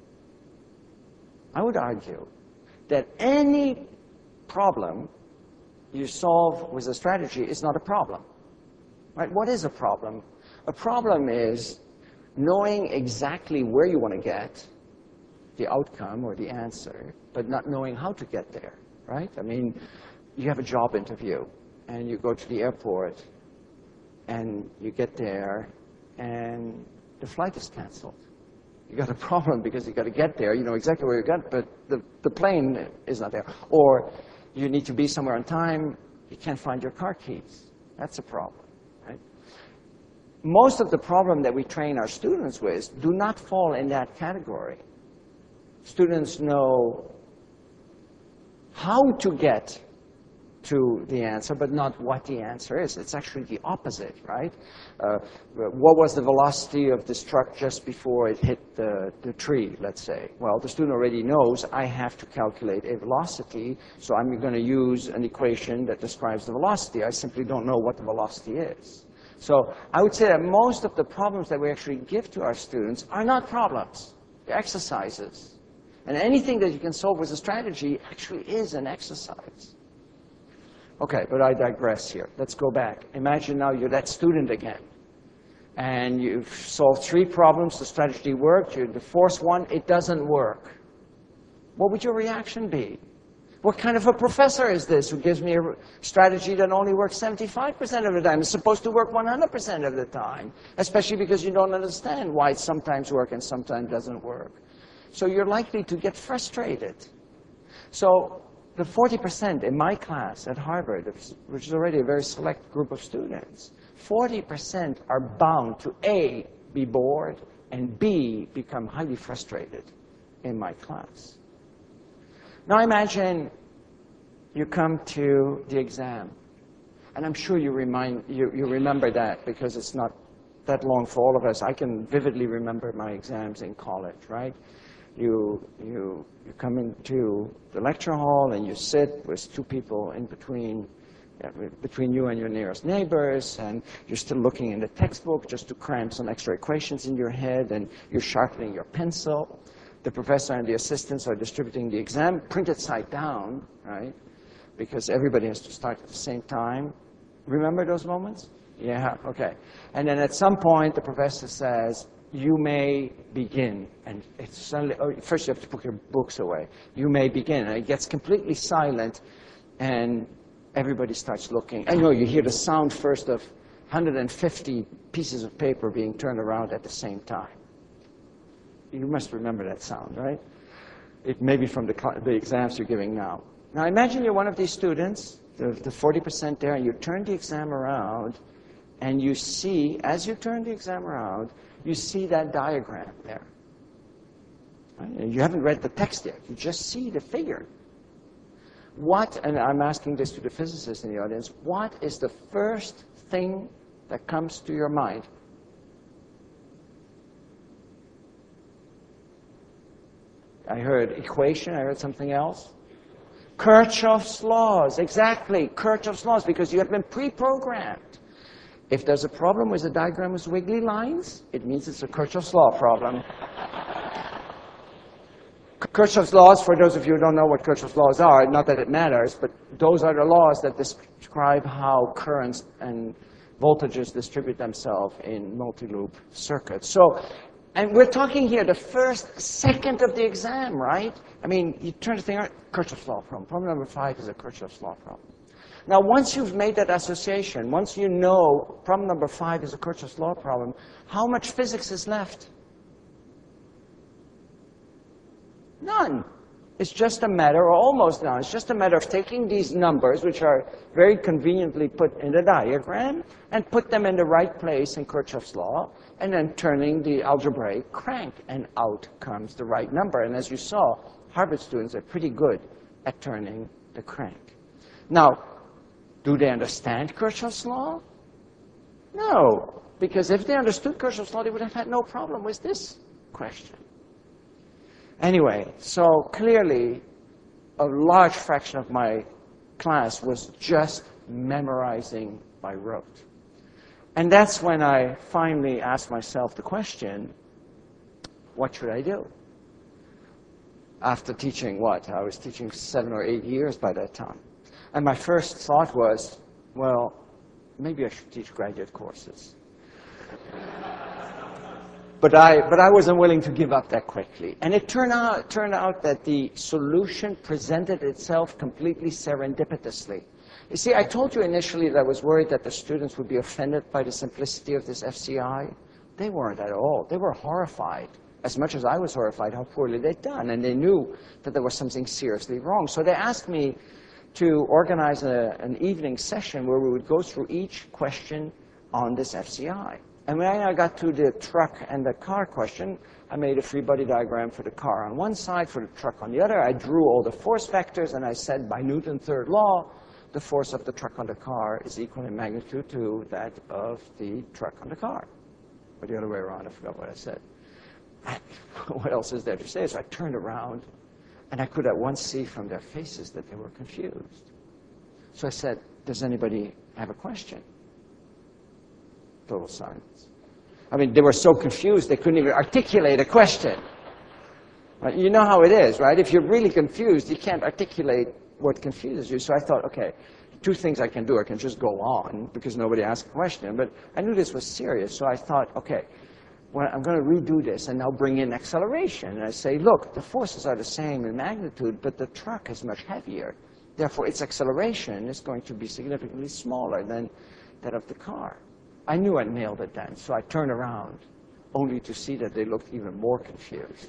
[SPEAKER 2] I would argue that any problem you solve with a strategy is not a problem. Right? What is a problem? A problem is knowing exactly where you want to get the outcome or the answer, but not knowing how to get there, right? I mean, you have a job interview, and you go to the airport, and you get there, and the flight is canceled. You got a problem because you got to get there. You know exactly where you got, but the, the plane is not there. Or you need to be somewhere on time. You can't find your car keys. That's a problem, right? Most of the problem that we train our students with do not fall in that category. Students know how to get to the answer, but not what the answer is. It's actually the opposite, right? Uh, what was the velocity of this truck just before it hit the, the tree, let's say? Well, the student already knows I have to calculate a velocity, so I'm going to use an equation that describes the velocity. I simply don't know what the velocity is. So I would say that most of the problems that we actually give to our students are not problems. They're exercises. And anything that you can solve with a strategy actually is an exercise. Okay, but I digress here. Let's go back. Imagine now you're that student again. And you've solved three problems. The strategy worked. You're the fourth one. It doesn't work. What would your reaction be? What kind of a professor is this who gives me a strategy that only works seventy-five percent of the time? It's supposed to work one hundred percent of the time, especially because you don't understand why it sometimes works and sometimes doesn't work. So you're likely to get frustrated. So the forty percent in my class at Harvard, which is already a very select group of students, forty percent are bound to A, be bored, and B, become highly frustrated in my class. Now imagine you come to the exam. And I'm sure you, remind, you, you remember that because it's not that long for all of us. I can vividly remember my exams in college, right? You, you, you come into the lecture hall and you sit with two people in between, yeah, between you and your nearest neighbors, and you're still looking in the textbook just to cram some extra equations in your head, and you're sharpening your pencil. The professor and the assistants are distributing the exam, printed side down, right? Because everybody has to start at the same time. Remember those moments? Yeah, okay. And then at some point, the professor says, you may begin. And it's suddenly, oh, first you have to put your books away. You may begin. And it gets completely silent, and everybody starts looking. And you know, you hear the sound first of one hundred fifty pieces of paper being turned around at the same time. You must remember that sound, right? It may be from the, the exams you're giving now. Now imagine you're one of these students, the, the forty percent there, and you turn the exam around, and you see, as you turn the exam around, you see that diagram there. Right? You haven't read the text yet. You just see the figure. What, and I'm asking this to the physicists in the audience, what is the first thing that comes to your mind? I heard equation, I heard something else. Kirchhoff's laws, exactly, Kirchhoff's laws, because you have been pre-programmed. If there's a problem with a diagram with wiggly lines, it means it's a Kirchhoff's law problem. Kirchhoff's laws, for those of you who don't know what Kirchhoff's laws are, not that it matters, but those are the laws that describe how currents and voltages distribute themselves in multi-loop circuits. So, and we're talking here the first second of the exam, right? I mean, you turn the thing on, Kirchhoff's law problem. Problem number five is a Kirchhoff's law problem. Now, once you've made that association, once you know problem number five is a Kirchhoff's law problem, how much physics is left? None. It's just a matter, or almost none, it's just a matter of taking these numbers, which are very conveniently put in the diagram, and put them in the right place in Kirchhoff's law, and then turning the algebraic crank, and out comes the right number. And as you saw, Harvard students are pretty good at turning the crank. Now, do they understand Kirchhoff's law? No, because if they understood Kirchhoff's law, they would have had no problem with this question. Anyway, so clearly, a large fraction of my class was just memorizing by rote. And that's when I finally asked myself the question, what should I do? After teaching what? I was teaching seven or eight years by that time. And my first thought was, well, maybe I should teach graduate courses. But I, but I wasn't willing to give up that quickly. And it turned out, turned out that the solution presented itself completely serendipitously. You see, I told you initially that I was worried that the students would be offended by the simplicity of this F C I. They weren't at all. They were horrified, as much as I was horrified how poorly they'd done. And they knew that there was something seriously wrong. So they asked me to organize a, an evening session where we would go through each question on this F C I. And when I got to the truck and the car question, I made a free body diagram for the car on one side, for the truck on the other. I drew all the force vectors, and I said, by Newton's third law, the force of the truck on the car is equal in magnitude to that of the truck on the car. Or the other way around, I forgot what I said. What else is there to say? So I turned around, and I could at once see from their faces that they were confused. So I said, does anybody have a question? Total silence. I mean, they were so confused, they couldn't even articulate a question. Right? You know how it is, right? If you're really confused, you can't articulate what confuses you. So I thought, okay, two things I can do. I can just go on, because nobody asked a question. But I knew this was serious, so I thought, okay, well, I'm going to redo this and now bring in acceleration. And I say, look, the forces are the same in magnitude, but the truck is much heavier. Therefore, its acceleration is going to be significantly smaller than that of the car. I knew I nailed it then, so I turned around, only to see that they looked even more confused.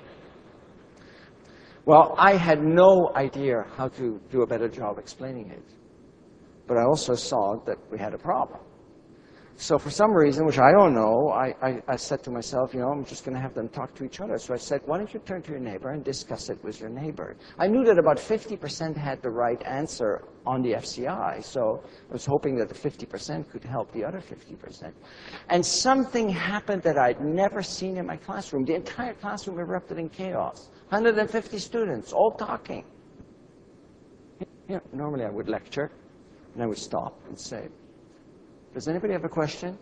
[SPEAKER 2] Well, I had no idea how to do a better job explaining it. But I also saw that we had a problem. So for some reason, which I don't know, I, I, I said to myself, you know, I'm just going to have them talk to each other. So I said, why don't you turn to your neighbor and discuss it with your neighbor? I knew that about fifty percent had the right answer on the F C I, so I was hoping that the fifty percent could help the other fifty percent. And something happened that I'd never seen in my classroom. The entire classroom erupted in chaos. one hundred fifty students, all talking. You know, normally I would lecture, and I would stop and say, does anybody have a question?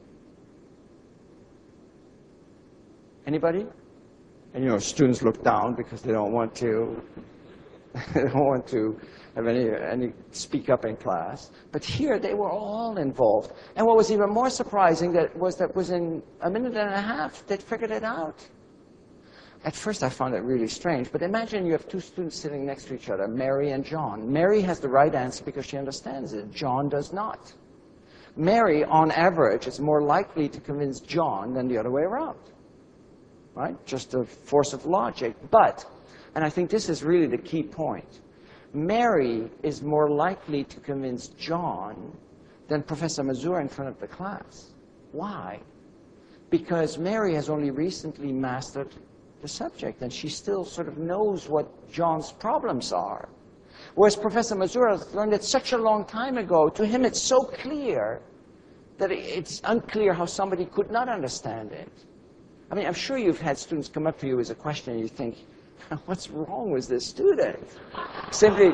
[SPEAKER 2] Anybody? And you know, students look down because they don't want to, they don't want to have any, any speak up in class. But here they were all involved. And what was even more surprising that was that within a minute and a half, they'd figured it out. At first I found it really strange, but imagine you have two students sitting next to each other, Mary and John. Mary has the right answer because she understands it. John does not. Mary, on average, is more likely to convince John than the other way around, right? Just a force of logic. But, and I think this is really the key point, Mary is more likely to convince John than Professor Mazur in front of the class. Why? Because Mary has only recently mastered the subject, and she still sort of knows what John's problems are. Whereas Professor Mazur has learned it such a long time ago, to him it's so clear that it's unclear how somebody could not understand it. I mean, I'm sure you've had students come up to you with a question and you think, what's wrong with this student? Simply,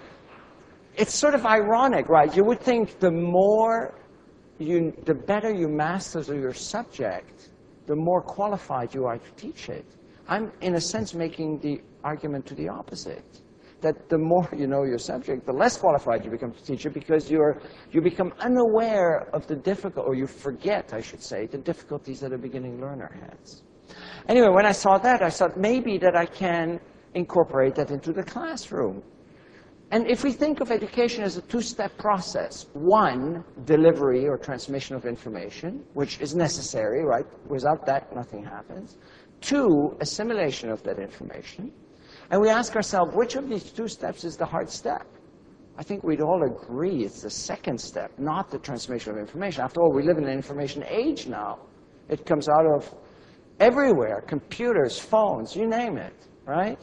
[SPEAKER 2] it's sort of ironic, right? You would think the more you, the better you master your subject, the more qualified you are to teach it. I'm, in a sense, making the argument to the opposite. That the more you know your subject, the less qualified you become to teach it, because you're, you become unaware of the difficult, or you forget, I should say, the difficulties that a beginning learner has. Anyway, when I saw that, I thought maybe that I can incorporate that into the classroom. And if we think of education as a two-step process, one, delivery or transmission of information, which is necessary, right? Without that, nothing happens. Two, assimilation of that information. And we ask ourselves, which of these two steps is the hard step? I think we'd all agree it's the second step, not the transmission of information. After all, we live in an information age now. It comes out of everywhere, computers, phones, you name it, right?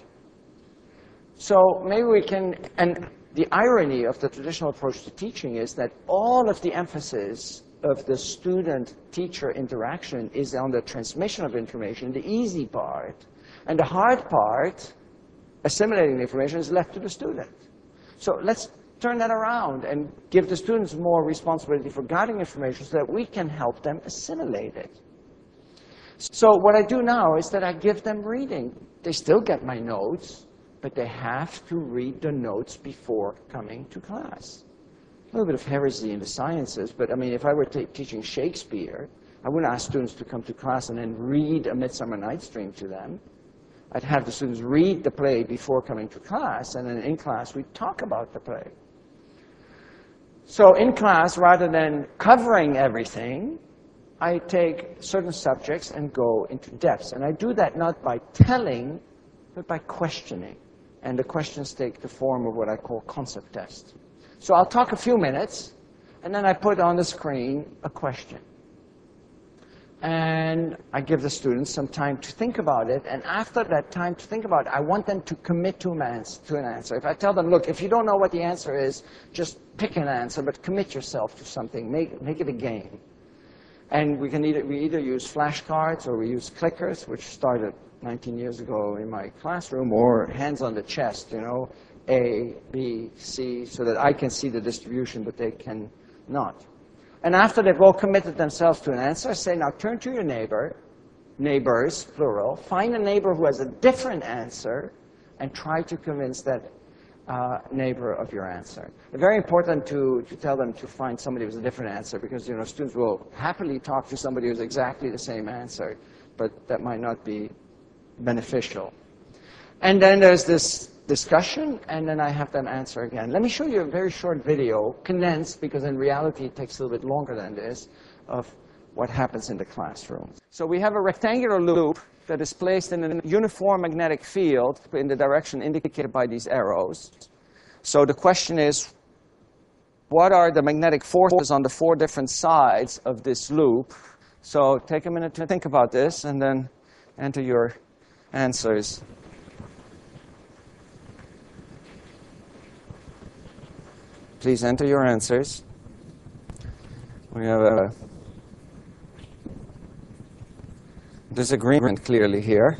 [SPEAKER 2] So maybe we can, and the irony of the traditional approach to teaching is that all of the emphasis of the student-teacher interaction is on the transmission of information, the easy part, and the hard part, assimilating the information, is left to the student. So let's turn that around and give the students more responsibility for guiding information so that we can help them assimilate it. So what I do now is that I give them reading. They still get my notes, but they have to read the notes before coming to class. A little bit of heresy in the sciences, but I mean, if I were teaching Shakespeare, I wouldn't ask students to come to class and then read A Midsummer Night's Dream to them. I'd have the students read the play before coming to class, and then in class we'd talk about the play. So in class, rather than covering everything, I take certain subjects and go into depths. And I do that not by telling, but by questioning. And the questions take the form of what I call concept tests. So I'll talk a few minutes, and then I put on the screen a question. And I give the students some time to think about it. And after that time to think about it, I want them to commit to an answer. To an answer. If I tell them, look, if you don't know what the answer is, just pick an answer, but commit yourself to something. Make, make it a game. And we can either, we either use flashcards or we use clickers, which started nineteen years ago in my classroom, or hands on the chest, you know, A, B, C, so that I can see the distribution, but they can not. And after they've all committed themselves to an answer, say, now turn to your neighbor, neighbors, plural, find a neighbor who has a different answer, and try to convince that uh, neighbor of your answer. It's very important to, to tell them to find somebody with a different answer, because you know, students will happily talk to somebody who's exactly the same answer, but that might not be beneficial. And then there's this discussion, and then I have them answer again. Let me show you a very short video, condensed, because in reality it takes a little bit longer than this, of what happens in the classroom. So we have a rectangular loop that is placed in a uniform magnetic field in the direction indicated by these arrows. So the question is, what are the magnetic forces on the four different sides of this loop? So take a minute to think about this, and then enter your answers. Please enter your answers. We have a disagreement clearly here.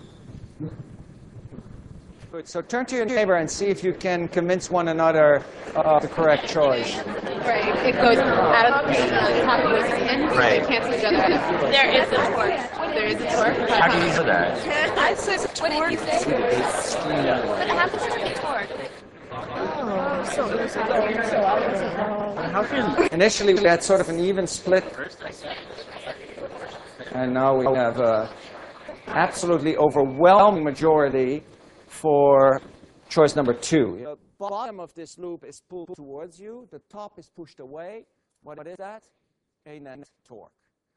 [SPEAKER 2] Good. So turn to your neighbor and see if you can convince one another of the correct choice.
[SPEAKER 3] Right. It goes out of the top goes in.
[SPEAKER 1] Right.
[SPEAKER 3] They cancel each other out. There is a torque. There is a torque.
[SPEAKER 1] How do you know that?
[SPEAKER 3] I said what did you say? What happens to the torque?
[SPEAKER 2] Initially, we had sort of an even split, and now we have an absolutely overwhelming majority for choice number two. The bottom of this loop is pulled towards you. The top is pushed away. What is that? A net torque.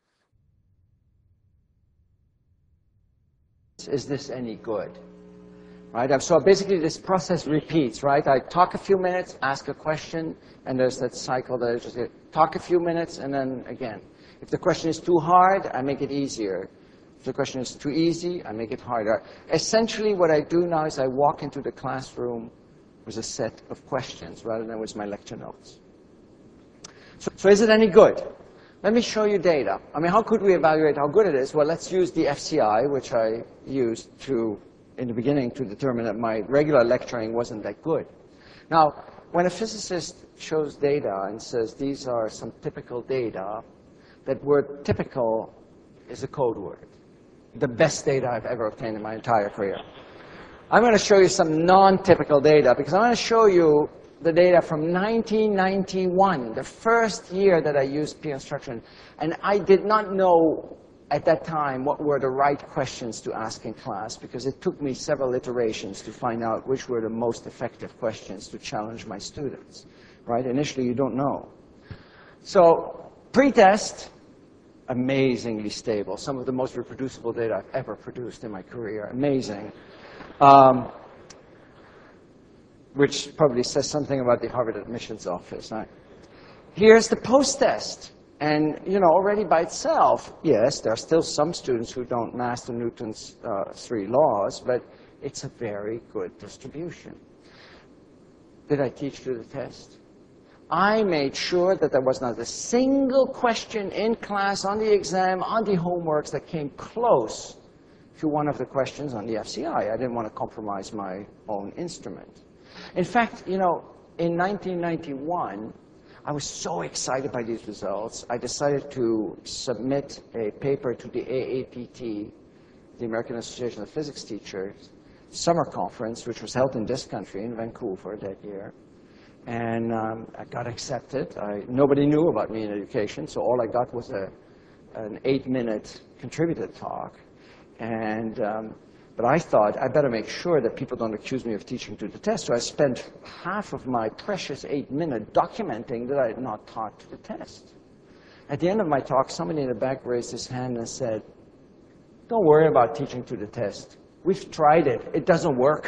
[SPEAKER 2] Is this any good? Right? So basically this process repeats, right? I talk a few minutes, ask a question, and there's that cycle that I just get, talk a few minutes, and then again. If the question is too hard, I make it easier. If the question is too easy, I make it harder. Essentially what I do now is I walk into the classroom with a set of questions rather than with my lecture notes. So, so is it any good? Let me show you data. I mean, how could we evaluate how good it is? Well, let's use the F C I, which I used to in the beginning to determine that my regular lecturing wasn't that good. Now, when a physicist shows data and says these are some typical data, that word typical is a code word. The best data I've ever obtained in my entire career. I'm going to show you some non-typical data, because I'm going to show you the data from nineteen ninety-one, the first year that I used peer instruction. And I did not know at that time what were the right questions to ask in class, because it took me several iterations to find out which were the most effective questions to challenge my students. Right? Initially, you don't know. So pre-test, amazingly stable. Some of the most reproducible data I've ever produced in my career. Amazing. Um, which probably says something about the Harvard admissions office. Right? Here's the post-test. And, you know, already by itself, yes, there are still some students who don't master Newton's uh, three laws, but it's a very good distribution. Did I teach through the test? I made sure that there was not a single question in class, on the exam, on the homeworks that came close to one of the questions on the F C I. I didn't want to compromise my own instrument. In fact, you know, in nineteen ninety-one, I was so excited by these results, I decided to submit a paper to the A A P T, the American Association of Physics Teachers, summer conference, which was held in this country, in Vancouver, that year. And um, I got accepted. I, nobody knew about me in education, so all I got was a, an eight-minute contributed talk. And, um, but I thought, I better make sure that people don't accuse me of teaching to the test. So I spent half of my precious eight minutes documenting that I had not taught to the test. At the end of my talk, somebody in the back raised his hand and said, "Don't worry about teaching to the test. We've tried it. It doesn't work."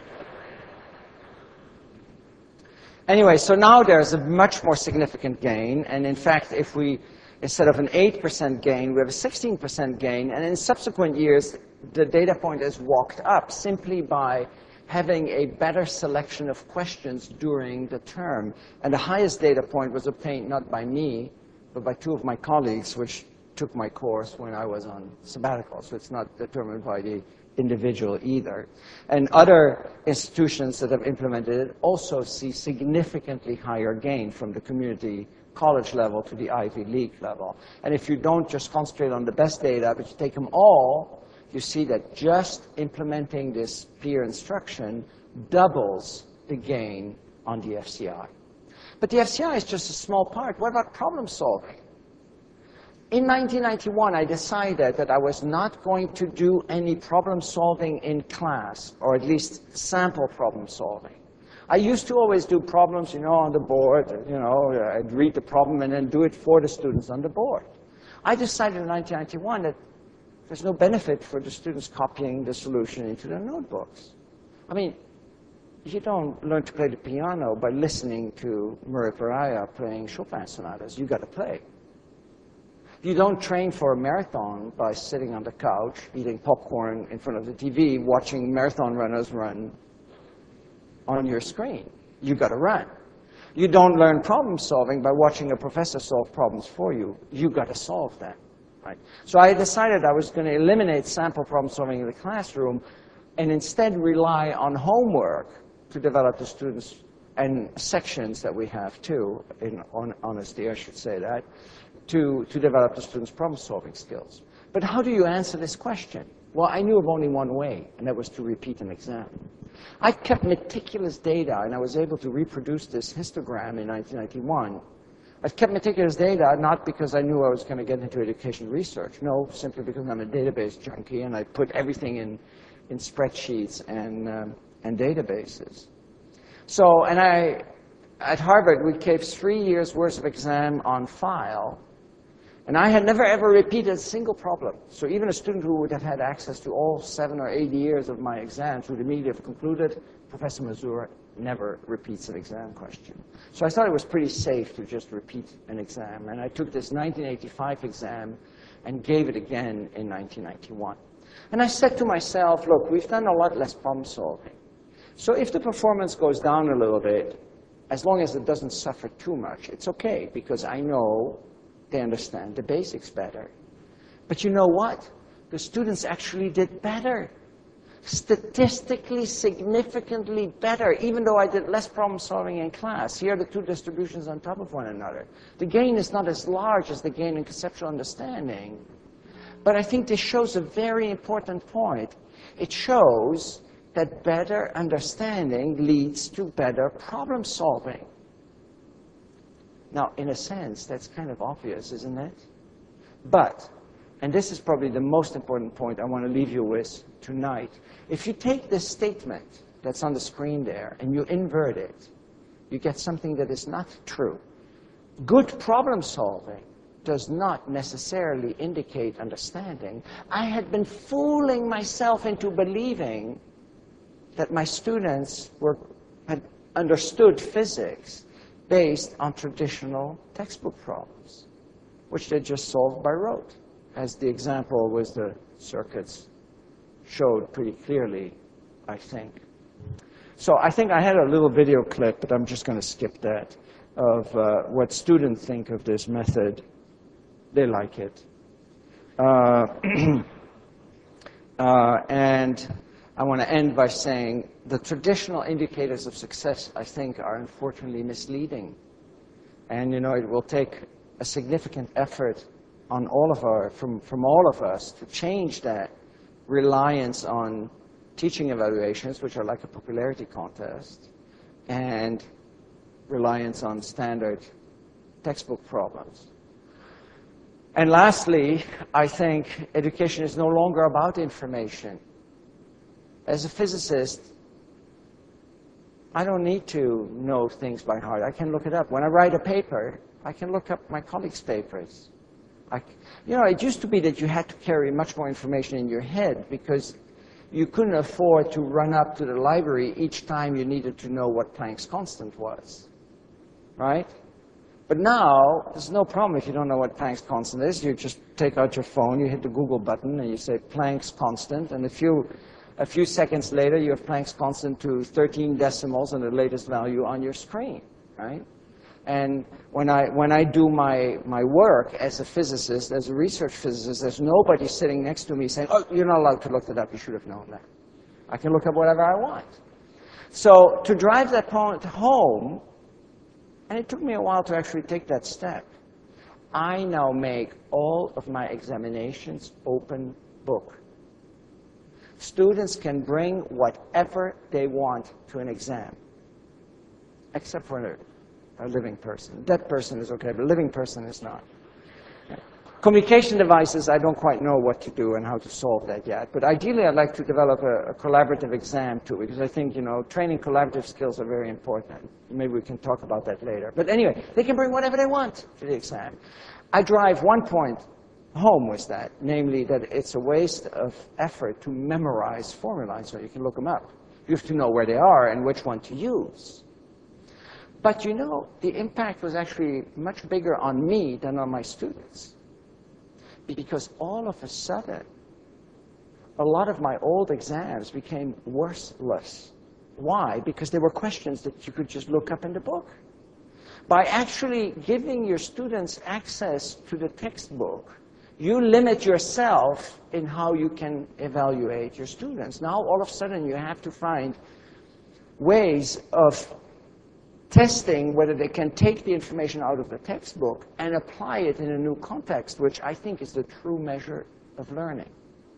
[SPEAKER 2] Anyway, so now there's a much more significant gain. And in fact, if we, instead of an eight percent gain, we have a sixteen percent gain. And in subsequent years, the data point has walked up simply by having a better selection of questions during the term. And the highest data point was obtained not by me, but by two of my colleagues, which took my course when I was on sabbatical. So it's not determined by the individual either. And other institutions that have implemented it also see significantly higher gain from the community college level to the Ivy League level. And if you don't just concentrate on the best data, but you take them all, you see that just implementing this peer instruction doubles the gain on the F C I. But the F C I is just a small part. What about problem solving? In nineteen ninety-one, I decided that I was not going to do any problem solving in class, or at least sample problem solving. I used to always do problems, you know, on the board. You know, I'd read the problem and then do it for the students on the board. I decided in nineteen ninety-one that there's no benefit for the students copying the solution into their notebooks. I mean, you don't learn to play the piano by listening to Murray Pariah playing Chopin sonatas. You got to play. You don't train for a marathon by sitting on the couch, eating popcorn in front of the T V, watching marathon runners run on your screen. You got to run. You don't learn problem solving by watching a professor solve problems for you. You got to solve them. Right? So I decided I was going to eliminate sample problem solving in the classroom and instead rely on homework to develop the students, and sections that we have too, in on honesty I should say that, to, to develop the students' problem-solving skills. But how do you answer this question? Well, I knew of only one way, and that was to repeat an exam. I kept meticulous data, and I was able to reproduce this histogram in nineteen ninety-one. I kept meticulous data not because I knew I was going to get into education research. No, simply because I'm a database junkie, and I put everything in, in spreadsheets and, um, and databases. So, and I, at Harvard, we kept three years' worth of exam on file. And I had never, ever repeated a single problem. So even a student who would have had access to all seven or eight years of my exams would immediately have concluded, Professor Mazur never repeats an exam question. So I thought it was pretty safe to just repeat an exam. And I took this nineteen eighty-five exam and gave it again in nineteen ninety-one. And I said to myself, look, we've done a lot less problem solving. So if the performance goes down a little bit, as long as it doesn't suffer too much, it's okay, because I know they understand the basics better. But you know what? The students actually did better. Statistically significantly better, even though I did less problem solving in class. Here are the two distributions on top of one another. The gain is not as large as the gain in conceptual understanding. But I think this shows a very important point. It shows that better understanding leads to better problem solving. Now, in a sense, that's kind of obvious, isn't it? But, and this is probably the most important point I want to leave you with tonight, if you take this statement that's on the screen there and you invert it, you get something that is not true. Good problem solving does not necessarily indicate understanding. I had been fooling myself into believing that my students were, had understood physics based on traditional textbook problems, which they just solved by rote, as the example with the circuits showed pretty clearly, I think. So I think I had a little video clip, but I'm just going to skip that, of uh, what students think of this method. They like it. Uh, uh, and I want to end by saying the traditional indicators of success, I think, are unfortunately misleading. And, you know, it will take a significant effort on all of our, from, from all of us to change that reliance on teaching evaluations, which are like a popularity contest, and reliance on standard textbook problems. And lastly, I think education is no longer about information. As a physicist, I don't need to know things by heart. I can look it up. When I write a paper, I can look up my colleagues' papers. I, you know, it used to be that you had to carry much more information in your head because you couldn't afford to run up to the library each time you needed to know what Planck's constant was, right? But now, there's no problem if you don't know what Planck's constant is. You just take out your phone, you hit the Google button, and you say Planck's constant, and a few, a few seconds later, you have Planck's constant to thirteen decimals and the latest value on your screen, right? And when I, when I do my, my work as a physicist, as a research physicist, there's nobody sitting next to me saying, oh, you're not allowed to look that up, you should have known that. I can look up whatever I want. So to drive that point home, and it took me a while to actually take that step, I now make all of my examinations open book. Students can bring whatever they want to an exam, except for a a living person. Dead person is okay, but a living person is not. Communication devices, I don't quite know what to do and how to solve that yet. But ideally, I'd like to develop a, a collaborative exam too, because I think, you know, training collaborative skills are very important. Maybe we can talk about that later. But anyway, they can bring whatever they want to the exam. I drive one point home with that, namely that it's a waste of effort to memorize formulae so you can look them up. You have to know where they are and which one to use. But you know, the impact was actually much bigger on me than on my students. Because all of a sudden, a lot of my old exams became worthless. Why? Because they were questions that you could just look up in the book. By actually giving your students access to the textbook, you limit yourself in how you can evaluate your students. Now, all of a sudden, you have to find ways of testing whether they can take the information out of the textbook and apply it in a new context, which I think is the true measure of learning.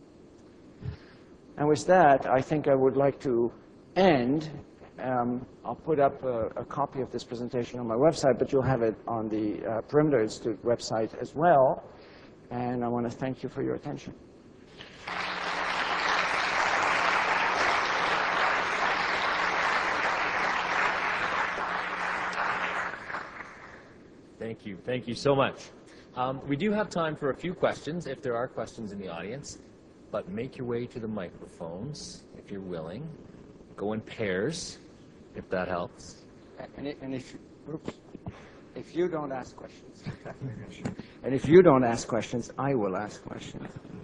[SPEAKER 2] And with that, I think I would like to end. Um, I'll put up a, a copy of this presentation on my website, but you'll have it on the uh, Perimeter Institute website as well. And I want to thank you for your attention.
[SPEAKER 1] Thank you. Thank you so much. Um, we do have time for a few questions, if there are questions in the audience. But make your way to the microphones, if you're willing. Go in pairs, if that helps.
[SPEAKER 2] And, it, and if, oops, if you don't ask questions, and if you don't ask questions, I will ask questions.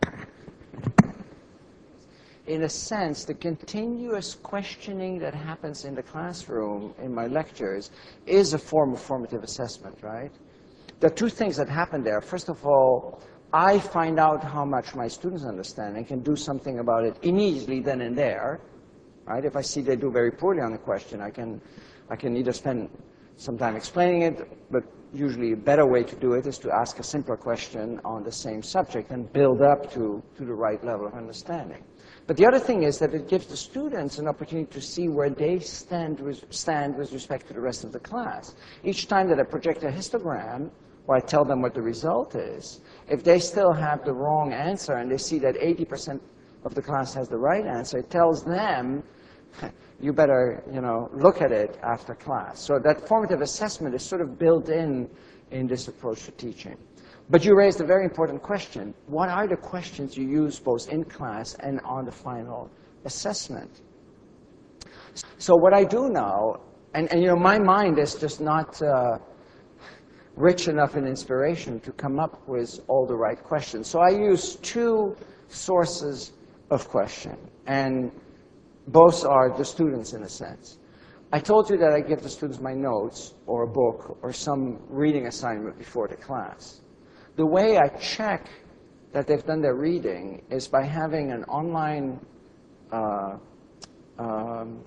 [SPEAKER 2] In a sense, the continuous questioning that happens in the classroom, in my lectures, is a form of formative assessment, right? There are two things that happen there. First of all, I find out how much my students understand and can do something about it immediately then and there, right? If I see they do very poorly on a question, I can, I can either spend some time explaining it, but usually a better way to do it is to ask a simpler question on the same subject and build up to, to the right level of understanding. But the other thing is that it gives the students an opportunity to see where they stand with, stand with respect to the rest of the class. Each time that I project a histogram, or I tell them what the result is, if they still have the wrong answer and they see that eighty percent of the class has the right answer, it tells them, you better, you know, look at it after class. So that formative assessment is sort of built in in this approach to teaching. But you raised a very important question. What are the questions you use both in class and on the final assessment? So what I do now, and, and you know, my mind is just not uh, rich enough in inspiration to come up with all the right questions. So I use two sources of question, and both are the students in a sense. I told you that I give the students my notes or a book or some reading assignment before the class. The way I check that they've done their reading is by having an online uh, um,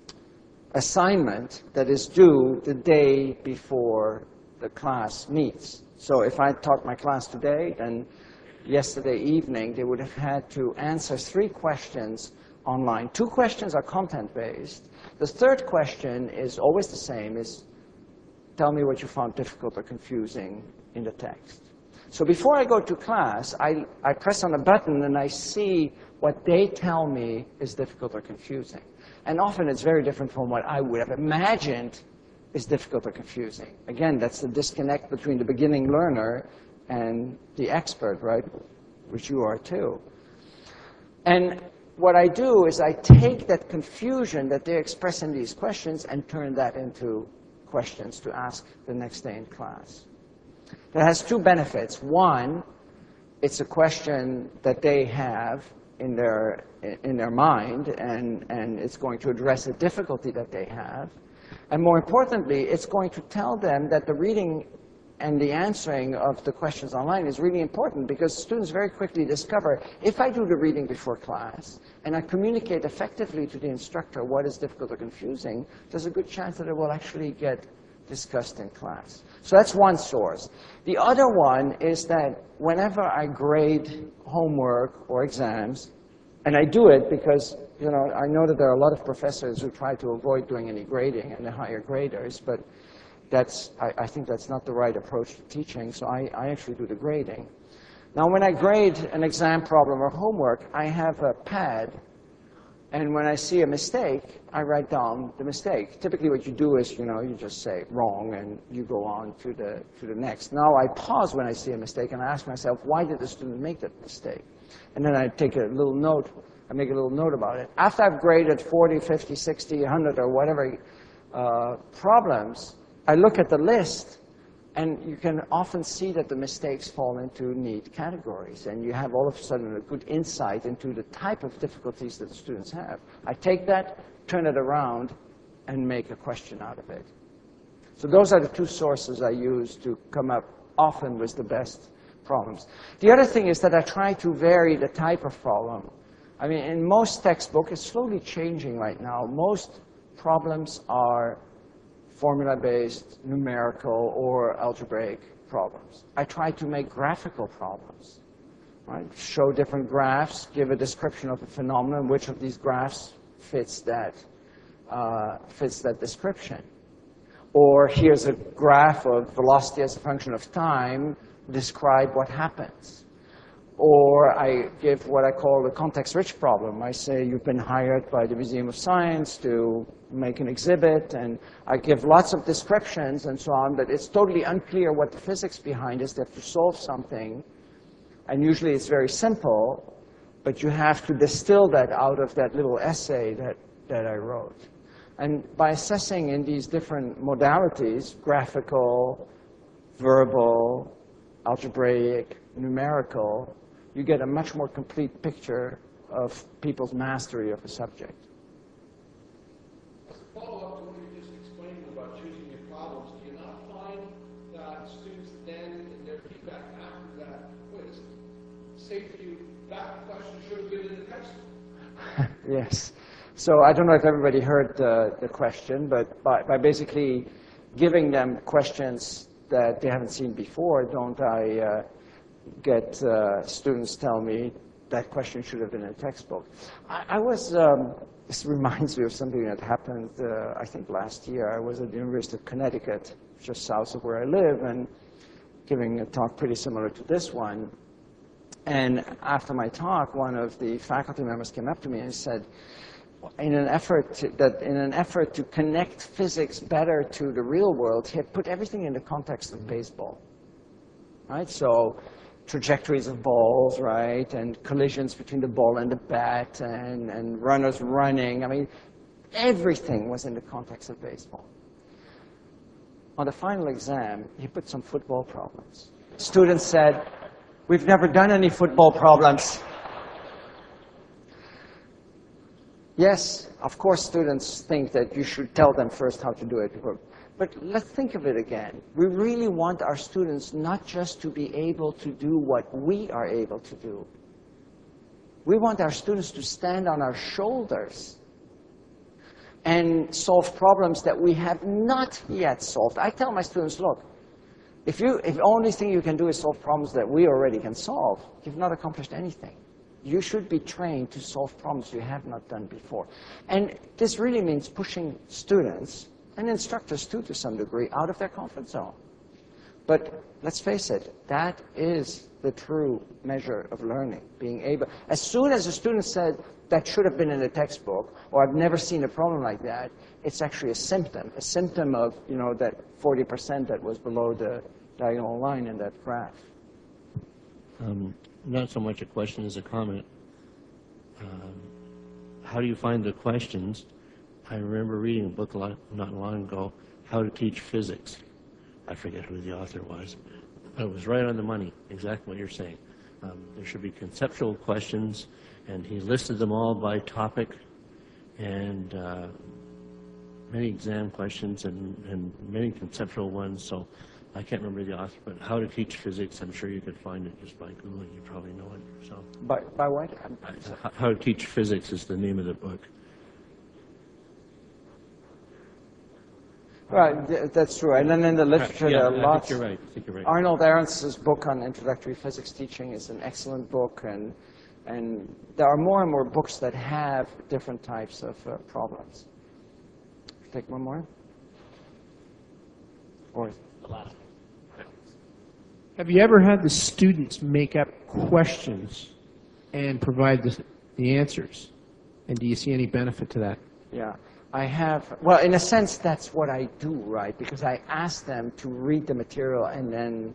[SPEAKER 2] assignment that is due the day before the class meets. So if I taught my class today, then yesterday evening, they would have had to answer three questions online. Two questions are content-based. The third question is always the same, is tell me what you found difficult or confusing in the text. So before I go to class, I, I press on a button and I see what they tell me is difficult or confusing. And often it's very different from what I would have imagined is difficult or confusing. Again, that's the disconnect between the beginning learner and the expert, right? Which you are too. And what I do is I take that confusion that they express in these questions and turn that into questions to ask the next day in class. That has two benefits. One, it's a question that they have in their, in their mind, and, and it's going to address a difficulty that they have. And more importantly, it's going to tell them that the reading and the answering of the questions online is really important, because students very quickly discover, if I do the reading before class and I communicate effectively to the instructor what is difficult or confusing, there's a good chance that it will actually get discussed in class. So that's one source. The other one is that whenever I grade homework or exams, and I do it because, you know, I know that there are a lot of professors who try to avoid doing any grading, and the higher graders, but that's, I, I think that's not the right approach to teaching, so I, I actually do the grading. Now, when I grade an exam problem or homework, I have a pad, and when I see a mistake, I write down the mistake. Typically what you do is, you know, you just say wrong, and you go on to the, to the next. Now, I pause when I see a mistake, and I ask myself, why did the student make that mistake? And then I take a little note, I make a little note about it. After I've graded forty, fifty, sixty, one hundred, or whatever uh, problems, I look at the list, and you can often see that the mistakes fall into neat categories, and you have all of a sudden a good insight into the type of difficulties that the students have. I take that, turn it around, and make a question out of it. So those are the two sources I use to come up often with the best problems. The other thing is that I try to vary the type of problem. I mean, in most textbooks, it's slowly changing right now. Most problems are formula-based, numerical, or algebraic problems. I try to make graphical problems, right? Show different graphs, give a description of a phenomenon, which of these graphs fits that, uh, fits that description. Or here's a graph of velocity as a function of time, describe what happens. Or I give what I call the context-rich problem. I say you've been hired by the Museum of Science to make an exhibit, and I give lots of descriptions and so on, but it's totally unclear what the physics behind is. They have to solve something, and usually it's very simple, but you have to distill that out of that little essay that, that I wrote. And by assessing in these different modalities, graphical, verbal, algebraic, numerical, you get a much more complete picture of people's mastery of a subject.
[SPEAKER 4] As a follow-up to what you just explained about choosing your problems, do you not find that students then, in their feedback after that quiz, say to you, that question should have been in the textbook?
[SPEAKER 2] Yes. So I don't know if everybody heard uh, the question, but by, by basically giving them questions that they haven't seen before, don't I uh, get uh, students tell me that question should have been in a textbook. I, I was, um, this reminds me of something that happened, uh, I think last year. I was at the University of Connecticut, just south of where I live, and giving a talk pretty similar to this one. And after my talk, one of the faculty members came up to me and said, in an effort to, that in an effort to connect physics better to the real world, he had put everything in the context of baseball, right? So trajectories of balls, right, and collisions between the ball and the bat, and, and runners running. I mean, everything was in the context of baseball. On the final exam, he put some football problems. Students said, "We've never done any football problems." Yes, of course, students think that you should tell them first how to do it. But let's think of it again. We really want our students not just to be able to do what we are able to do. We want our students to stand on our shoulders and solve problems that we have not yet solved. I tell my students, look, if, you, if the only thing you can do is solve problems that we already can solve, you've not accomplished anything. You should be trained to solve problems you have not done before. And this really means pushing students, and instructors too to some degree, out of their comfort zone. But let's face it, that is the true measure of learning, being able. As soon as a student said, that should have been in the textbook, or I've never seen a problem like that, it's actually a symptom, a symptom of, you know, that forty percent that was below the diagonal line in that graph.
[SPEAKER 5] Um, not so much a question as a comment. Um, how do you find the questions? I remember reading a book a lot, not long ago, How to Teach Physics. I forget who the author was, but it was right on the money, exactly what you're saying. Um, there should be conceptual questions, and he listed them all by topic, and uh, many exam questions and, and many conceptual ones. So I can't remember the author, but How to Teach Physics, I'm sure you could find it just by Googling. You probably know it. So
[SPEAKER 2] By, by what?
[SPEAKER 5] How to Teach Physics is the name of the book.
[SPEAKER 2] Right, th that's true. And then in the literature,
[SPEAKER 5] yeah,
[SPEAKER 2] there are
[SPEAKER 5] I
[SPEAKER 2] lots.
[SPEAKER 5] think you're right. I think you're right.
[SPEAKER 2] Arnold Ahrens's book on introductory physics teaching is an excellent book, and and there are more and more books that have different types of uh, problems. Take one more. Or
[SPEAKER 1] The last.
[SPEAKER 6] Have you ever had the students make up questions and provide the, the answers? And do you see any benefit to that?
[SPEAKER 2] yeah. I have, well, in a sense, that's what I do, right? Because I ask them to read the material and then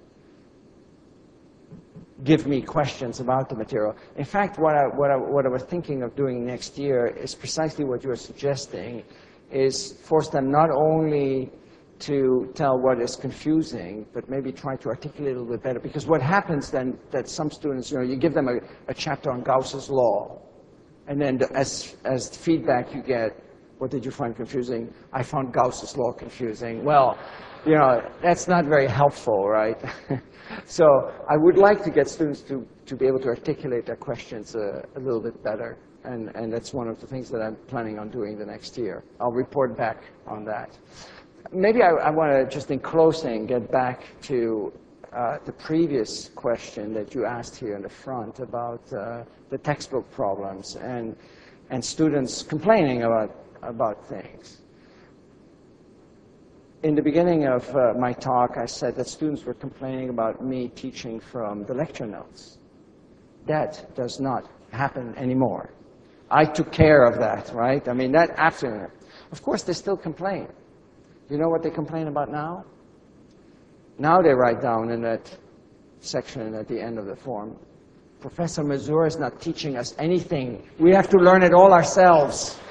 [SPEAKER 2] give me questions about the material. In fact, what I, what I, what I was thinking of doing next year is precisely what you were suggesting, is force them not only to tell what is confusing, but maybe try to articulate a little bit better. Because what happens then, that some students, you know, you give them a, a chapter on Gauss's law, and then as, as feedback you get, what did you find confusing? I found Gauss's law confusing. Well, you know, that's not very helpful, right? So I would like to get students to, to be able to articulate their questions a, a little bit better. And, and that's one of the things that I'm planning on doing the next year. I'll report back on that. Maybe I, I want to, just in closing, get back to uh, the previous question that you asked here in the front about uh, the textbook problems and, and students complaining about about things. In the beginning of uh, my talk, I said that students were complaining about me teaching from the lecture notes. That does not happen anymore. I took care of that, right? I mean, that absolutely. Of course, they still complain. You know what they complain about now? Now they write down in that section at the end of the form, Professor Mazur is not teaching us anything. We have to learn it all ourselves.